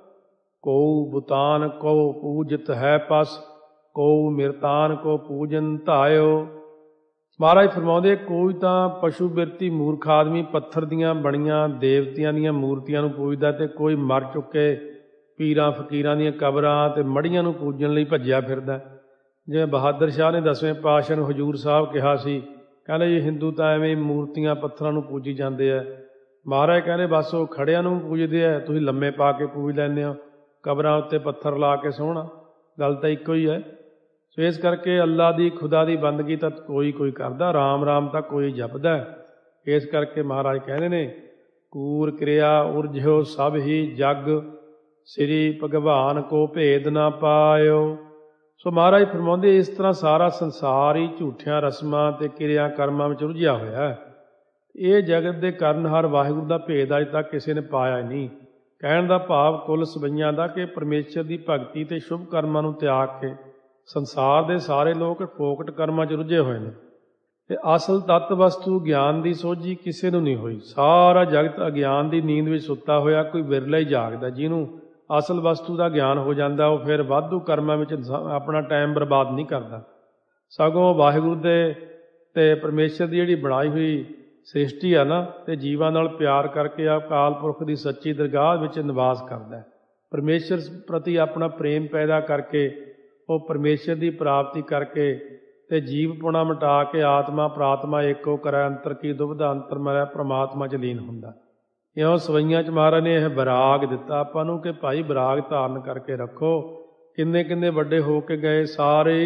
ਕਉ ਬੁਤਾਨ ਕਉ ਪੂਜਿਤ ਹੈ ਪਸ, ਕਉ ਮਿਰਤਾਨ ਕੋ ਪੂਜਨ ਧਾਇਓ। ਮਹਾਰਾਜ ਫਰਮਾਉਂਦੇ ਕੋਈ ਤਾਂ ਪਸ਼ੂ ਬਿਰਤੀ ਮੂਰਖ ਆਦਮੀ ਪੱਥਰ ਦੀਆਂ ਬਣੀਆਂ ਦੇਵਤਿਆਂ ਦੀਆਂ ਮੂਰਤੀਆਂ ਨੂੰ ਪੂਜਦਾ, ਅਤੇ ਕੋਈ ਮਰ ਚੁੱਕੇ ਪੀਰਾਂ ਫਕੀਰਾਂ ਦੀਆਂ ਕਬਰਾਂ ਅਤੇ ਮੜੀਆਂ ਨੂੰ ਪੂਜਣ ਲਈ ਭੱਜਿਆ ਫਿਰਦਾ। ਜਿਵੇਂ ਬਹਾਦਰ ਸ਼ਾਹ ਨੇ ਦਸਵੇਂ ਪਾਤਸ਼ਾਹ ਨੂੰ ਹਜ਼ੂਰ ਸਾਹਿਬ ਕਿਹਾ ਸੀ, ਕਹਿੰਦੇ ਜੀ ਹਿੰਦੂ ਤਾਂ ਐਵੇਂ ਮੂਰਤੀਆਂ ਪੱਥਰਾਂ ਨੂੰ ਪੂਜੀ ਜਾਂਦੇ ਆ। ਮਹਾਰਾਜ ਕਹਿੰਦੇ ਬਸ ਉਹ ਖੜਿਆਂ ਨੂੰ ਪੂਜਦੇ ਆ, ਤੁਸੀਂ ਲੰਮੇ ਪਾ ਕੇ ਪੂਜ ਲੈਂਦੇ ਹੋ, ਕਬਰਾਂ ਉੱਤੇ ਪੱਥਰ ਲਾ ਕੇ ਸੋਹਣਾ, ਗੱਲ ਤਾਂ ਇੱਕੋ ਹੀ ਹੈ। ਸੋ ਇਸ ਕਰਕੇ ਅੱਲਾ ਦੀ ਖੁਦਾ ਦੀ ਬੰਦਗੀ ਤਾਂ ਕੋਈ ਕੋਈ ਕਰਦਾ, ਰਾਮ ਰਾਮ ਤਾਂ ਕੋਈ ਜਪਦਾ। ਇਸ ਕਰਕੇ ਮਹਾਰਾਜ ਕਹਿੰਦੇ ਨੇ ਕੂਰ ਕਿਰਿਆ ਉਰਜਿਓ ਸਭ ਹੀ ਜਗ, ਸ੍ਰੀ ਭਗਵਾਨ ਕੋ ਭੇਦ ਨਾ ਪਾਇਓ। ਸੋ ਮਹਾਰਾਜ ਫਰਮਾਉਂਦੇ ਇਸ ਤਰ੍ਹਾਂ ਸਾਰਾ ਸੰਸਾਰ ਹੀ ਝੂਠਿਆਂ ਰਸਮਾਂ ਅਤੇ ਕਿਰਿਆ ਕਰਮਾਂ ਵਿੱਚ ਉਲਝਿਆ ਹੋਇਆ ਹੈ। ਇਹ ਜਗਤ ਦੇ ਕਰਨਹਾਰ ਵਾਹਿਗੁਰੂ ਦਾ ਭੇਦ ਅਜੇ ਤੱਕ ਕਿਸੇ ਨੇ ਪਾਇਆ ਨਹੀਂ। ਕਹਿਣ ਦਾ ਭਾਵ ਕੁੱਲ ਸਵਈਆਂ ਦਾ ਕਿ ਪਰਮੇਸ਼ਰ ਦੀ ਭਗਤੀ ਅਤੇ ਸ਼ੁਭ ਕਰਮਾਂ ਨੂੰ ਤਿਆਗ ਕੇ ਸੰਸਾਰ ਦੇ ਸਾਰੇ ਲੋਕ ਫੋਕਟ ਕਰਮਾਂ 'ਚ ਰੁੱਝੇ ਹੋਏ ਨੇ, ਅਤੇ ਅਸਲ ਤੱਤ ਵਸਤੂ ਗਿਆਨ ਦੀ ਸੋਝੀ ਕਿਸੇ ਨੂੰ ਨਹੀਂ ਹੋਈ। ਸਾਰਾ ਜਗਤ ਅਗਿਆਨ ਦੀ ਨੀਂਦ ਵਿੱਚ ਸੁੱਤਾ ਹੋਇਆ, ਕੋਈ ਵਿਰਲਾ ਹੀ ਜਾਗਦਾ। ਜਿਹਨੂੰ ਅਸਲ ਵਸਤੂ ਦਾ ਗਿਆਨ ਹੋ ਜਾਂਦਾ ਉਹ ਫਿਰ ਵਾਧੂ ਕਰਮਾਂ ਵਿੱਚ ਆਪਣਾ ਟਾਈਮ ਬਰਬਾਦ ਨਹੀਂ ਕਰਦਾ, ਸਗੋਂ ਵਾਹਿਗੁਰੂ ਦੇ ਅਤੇ ਪਰਮੇਸ਼ਰ ਦੀ ਜਿਹੜੀ ਬਣਾਈ ਹੋਈ ਸ੍ਰਿਸ਼ਟੀ ਆ ਨਾ, ਅਤੇ ਜੀਵਾਂ ਨਾਲ ਪਿਆਰ ਕਰਕੇ ਆ ਅਕਾਲ ਪੁਰਖ ਦੀ ਸੱਚੀ ਦਰਗਾਹ ਵਿੱਚ ਨਿਵਾਸ ਕਰਦਾ। ਪਰਮੇਸ਼ਰ ਪ੍ਰਤੀ ਆਪਣਾ ਪ੍ਰੇਮ ਪੈਦਾ ਕਰਕੇ ਉਹ ਪਰਮੇਸ਼ਰ ਦੀ ਪ੍ਰਾਪਤੀ ਕਰਕੇ ਅਤੇ ਜੀਵ ਪੁਣਾ ਮਿਟਾ ਕੇ ਆਤਮਾ ਪ੍ਰਾਤਮਾ ਏਕੋ ਕਰੈ, ਅੰਤਰ ਕੀ ਦੁਬਿਧਾ ਅੰਤਰ ਮਰੈ, ਪ੍ਰਮਾਤਮਾ 'ਚ ਲੀਨ ਹੁੰਦਾ। ਇਉਂ ਸਵਈਆਂ 'ਚ ਮਹਾਰਾਜ ਨੇ ਇਹ ਵਿਰਾਗ ਦਿੱਤਾ ਆਪਾਂ ਨੂੰ ਕਿ ਭਾਈ ਵਿਰਾਗ ਧਾਰਨ ਕਰਕੇ ਰੱਖੋ। ਕਿੰਨੇ ਕਿੰਨੇ ਵੱਡੇ ਹੋ ਕੇ ਗਏ, ਸਾਰੇ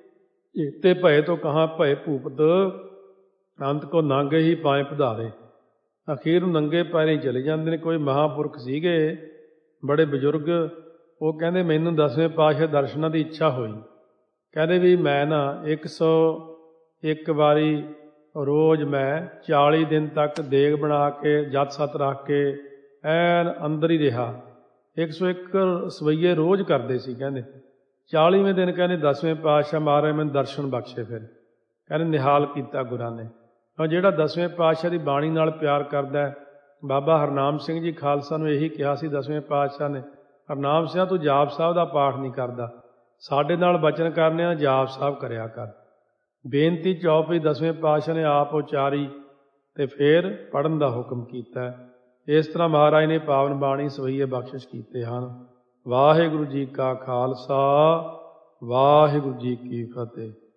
ਚੇਤੇ ਭਏ ਤੋਂ ਕਹਾਂ ਭਏ ਭੂਪਤ, ਅੰਤ ਕੋ ਨਾਂਗੇ ਹੀ ਪਾਏ ਪਧਾਰੇ। ਅਖੀਰ ਨੂੰ ਨੰਗੇ ਪੈਰੇ ਚਲੇ ਜਾਂਦੇ ਨੇ। ਕੋਈ ਮਹਾਂਪੁਰਖ ਸੀਗੇ ਬੜੇ ਬਜ਼ੁਰਗ, ਉਹ ਕਹਿੰਦੇ ਮੈਨੂੰ ਦਸਵੇਂ ਪਾਤਸ਼ਾਹ ਦਰਸ਼ਨਾਂ ਦੀ ਇੱਛਾ ਹੋਈ। ਕਹਿੰਦੇ ਵੀ ਮੈਂ ਨਾ ਇੱਕ ਸੌ ਇੱਕ ਵਾਰੀ ਰੋਜ਼ ਮੈਂ ਚਾਲੀ ਦਿਨ ਤੱਕ ਦੇਗ ਬਣਾ ਕੇ ਜੱਤ ਸੱਤ ਰੱਖ ਕੇ ਐਨ ਅੰਦਰ ਹੀ ਰਿਹਾ। ਇੱਕ ਸੌ ਇੱਕ ਸਵਈਏ ਰੋਜ਼ ਕਰਦੇ ਸੀ। ਕਹਿੰਦੇ ਚਾਲੀਵੇਂ ਦਿਨ ਕਹਿੰਦੇ ਦਸਵੇਂ ਪਾਤਸ਼ਾਹ ਮਹਾਰਾਜ ਮੈਨੂੰ ਦਰਸ਼ਨ ਬਖਸ਼ੇ। ਫਿਰ ਕਹਿੰਦੇ ਨਿਹਾਲ ਕੀਤਾ ਗੁਰਾਂ ਨੇ। ਜਿਹੜਾ ਦਸਵੇਂ ਪਾਤਸ਼ਾਹ ਦੀ ਬਾਣੀ ਨਾਲ ਪਿਆਰ ਕਰਦਾ, ਬਾਬਾ ਹਰਨਾਮ ਸਿੰਘ ਜੀ ਖਾਲਸਾ ਨੂੰ ਇਹੀ ਕਿਹਾ ਸੀ ਦਸਵੇਂ ਪਾਤਸ਼ਾਹ ਨੇ, ਹਰਨਾਮ ਸਿੰਘ ਤੂੰ ਜਾਪ ਸਾਹਿਬ ਦਾ ਪਾਠ ਨਹੀਂ ਕਰਦਾ, ਸਾਡੇ ਨਾਲ ਬਚਨ ਕਰਨੇ ਆ, ਜਾਪ ਸਾਹਿਬ ਕਰਿਆ ਕਰ। ਬੇਨਤੀ ਚੌਪਈ ਦਸਵੇਂ ਪਾਤਸ਼ਾਹ ਨੇ ਆਪ ਉਚਾਰੀ ਅਤੇ ਫਿਰ ਪੜ੍ਹਨ ਦਾ ਹੁਕਮ ਕੀਤਾ। ਇਸ ਤਰ੍ਹਾਂ ਮਹਾਰਾਜ ਨੇ ਪਾਵਨ ਬਾਣੀ ਸਵਈਏ ਬਖਸ਼ਿਸ਼ ਕੀਤੇ ਹਨ। ਵਾਹਿਗੁਰੂ ਜੀ ਕਾ ਖਾਲਸਾ, ਵਾਹਿਗੁਰੂ ਜੀ ਕੀ ਫਤਿਹ।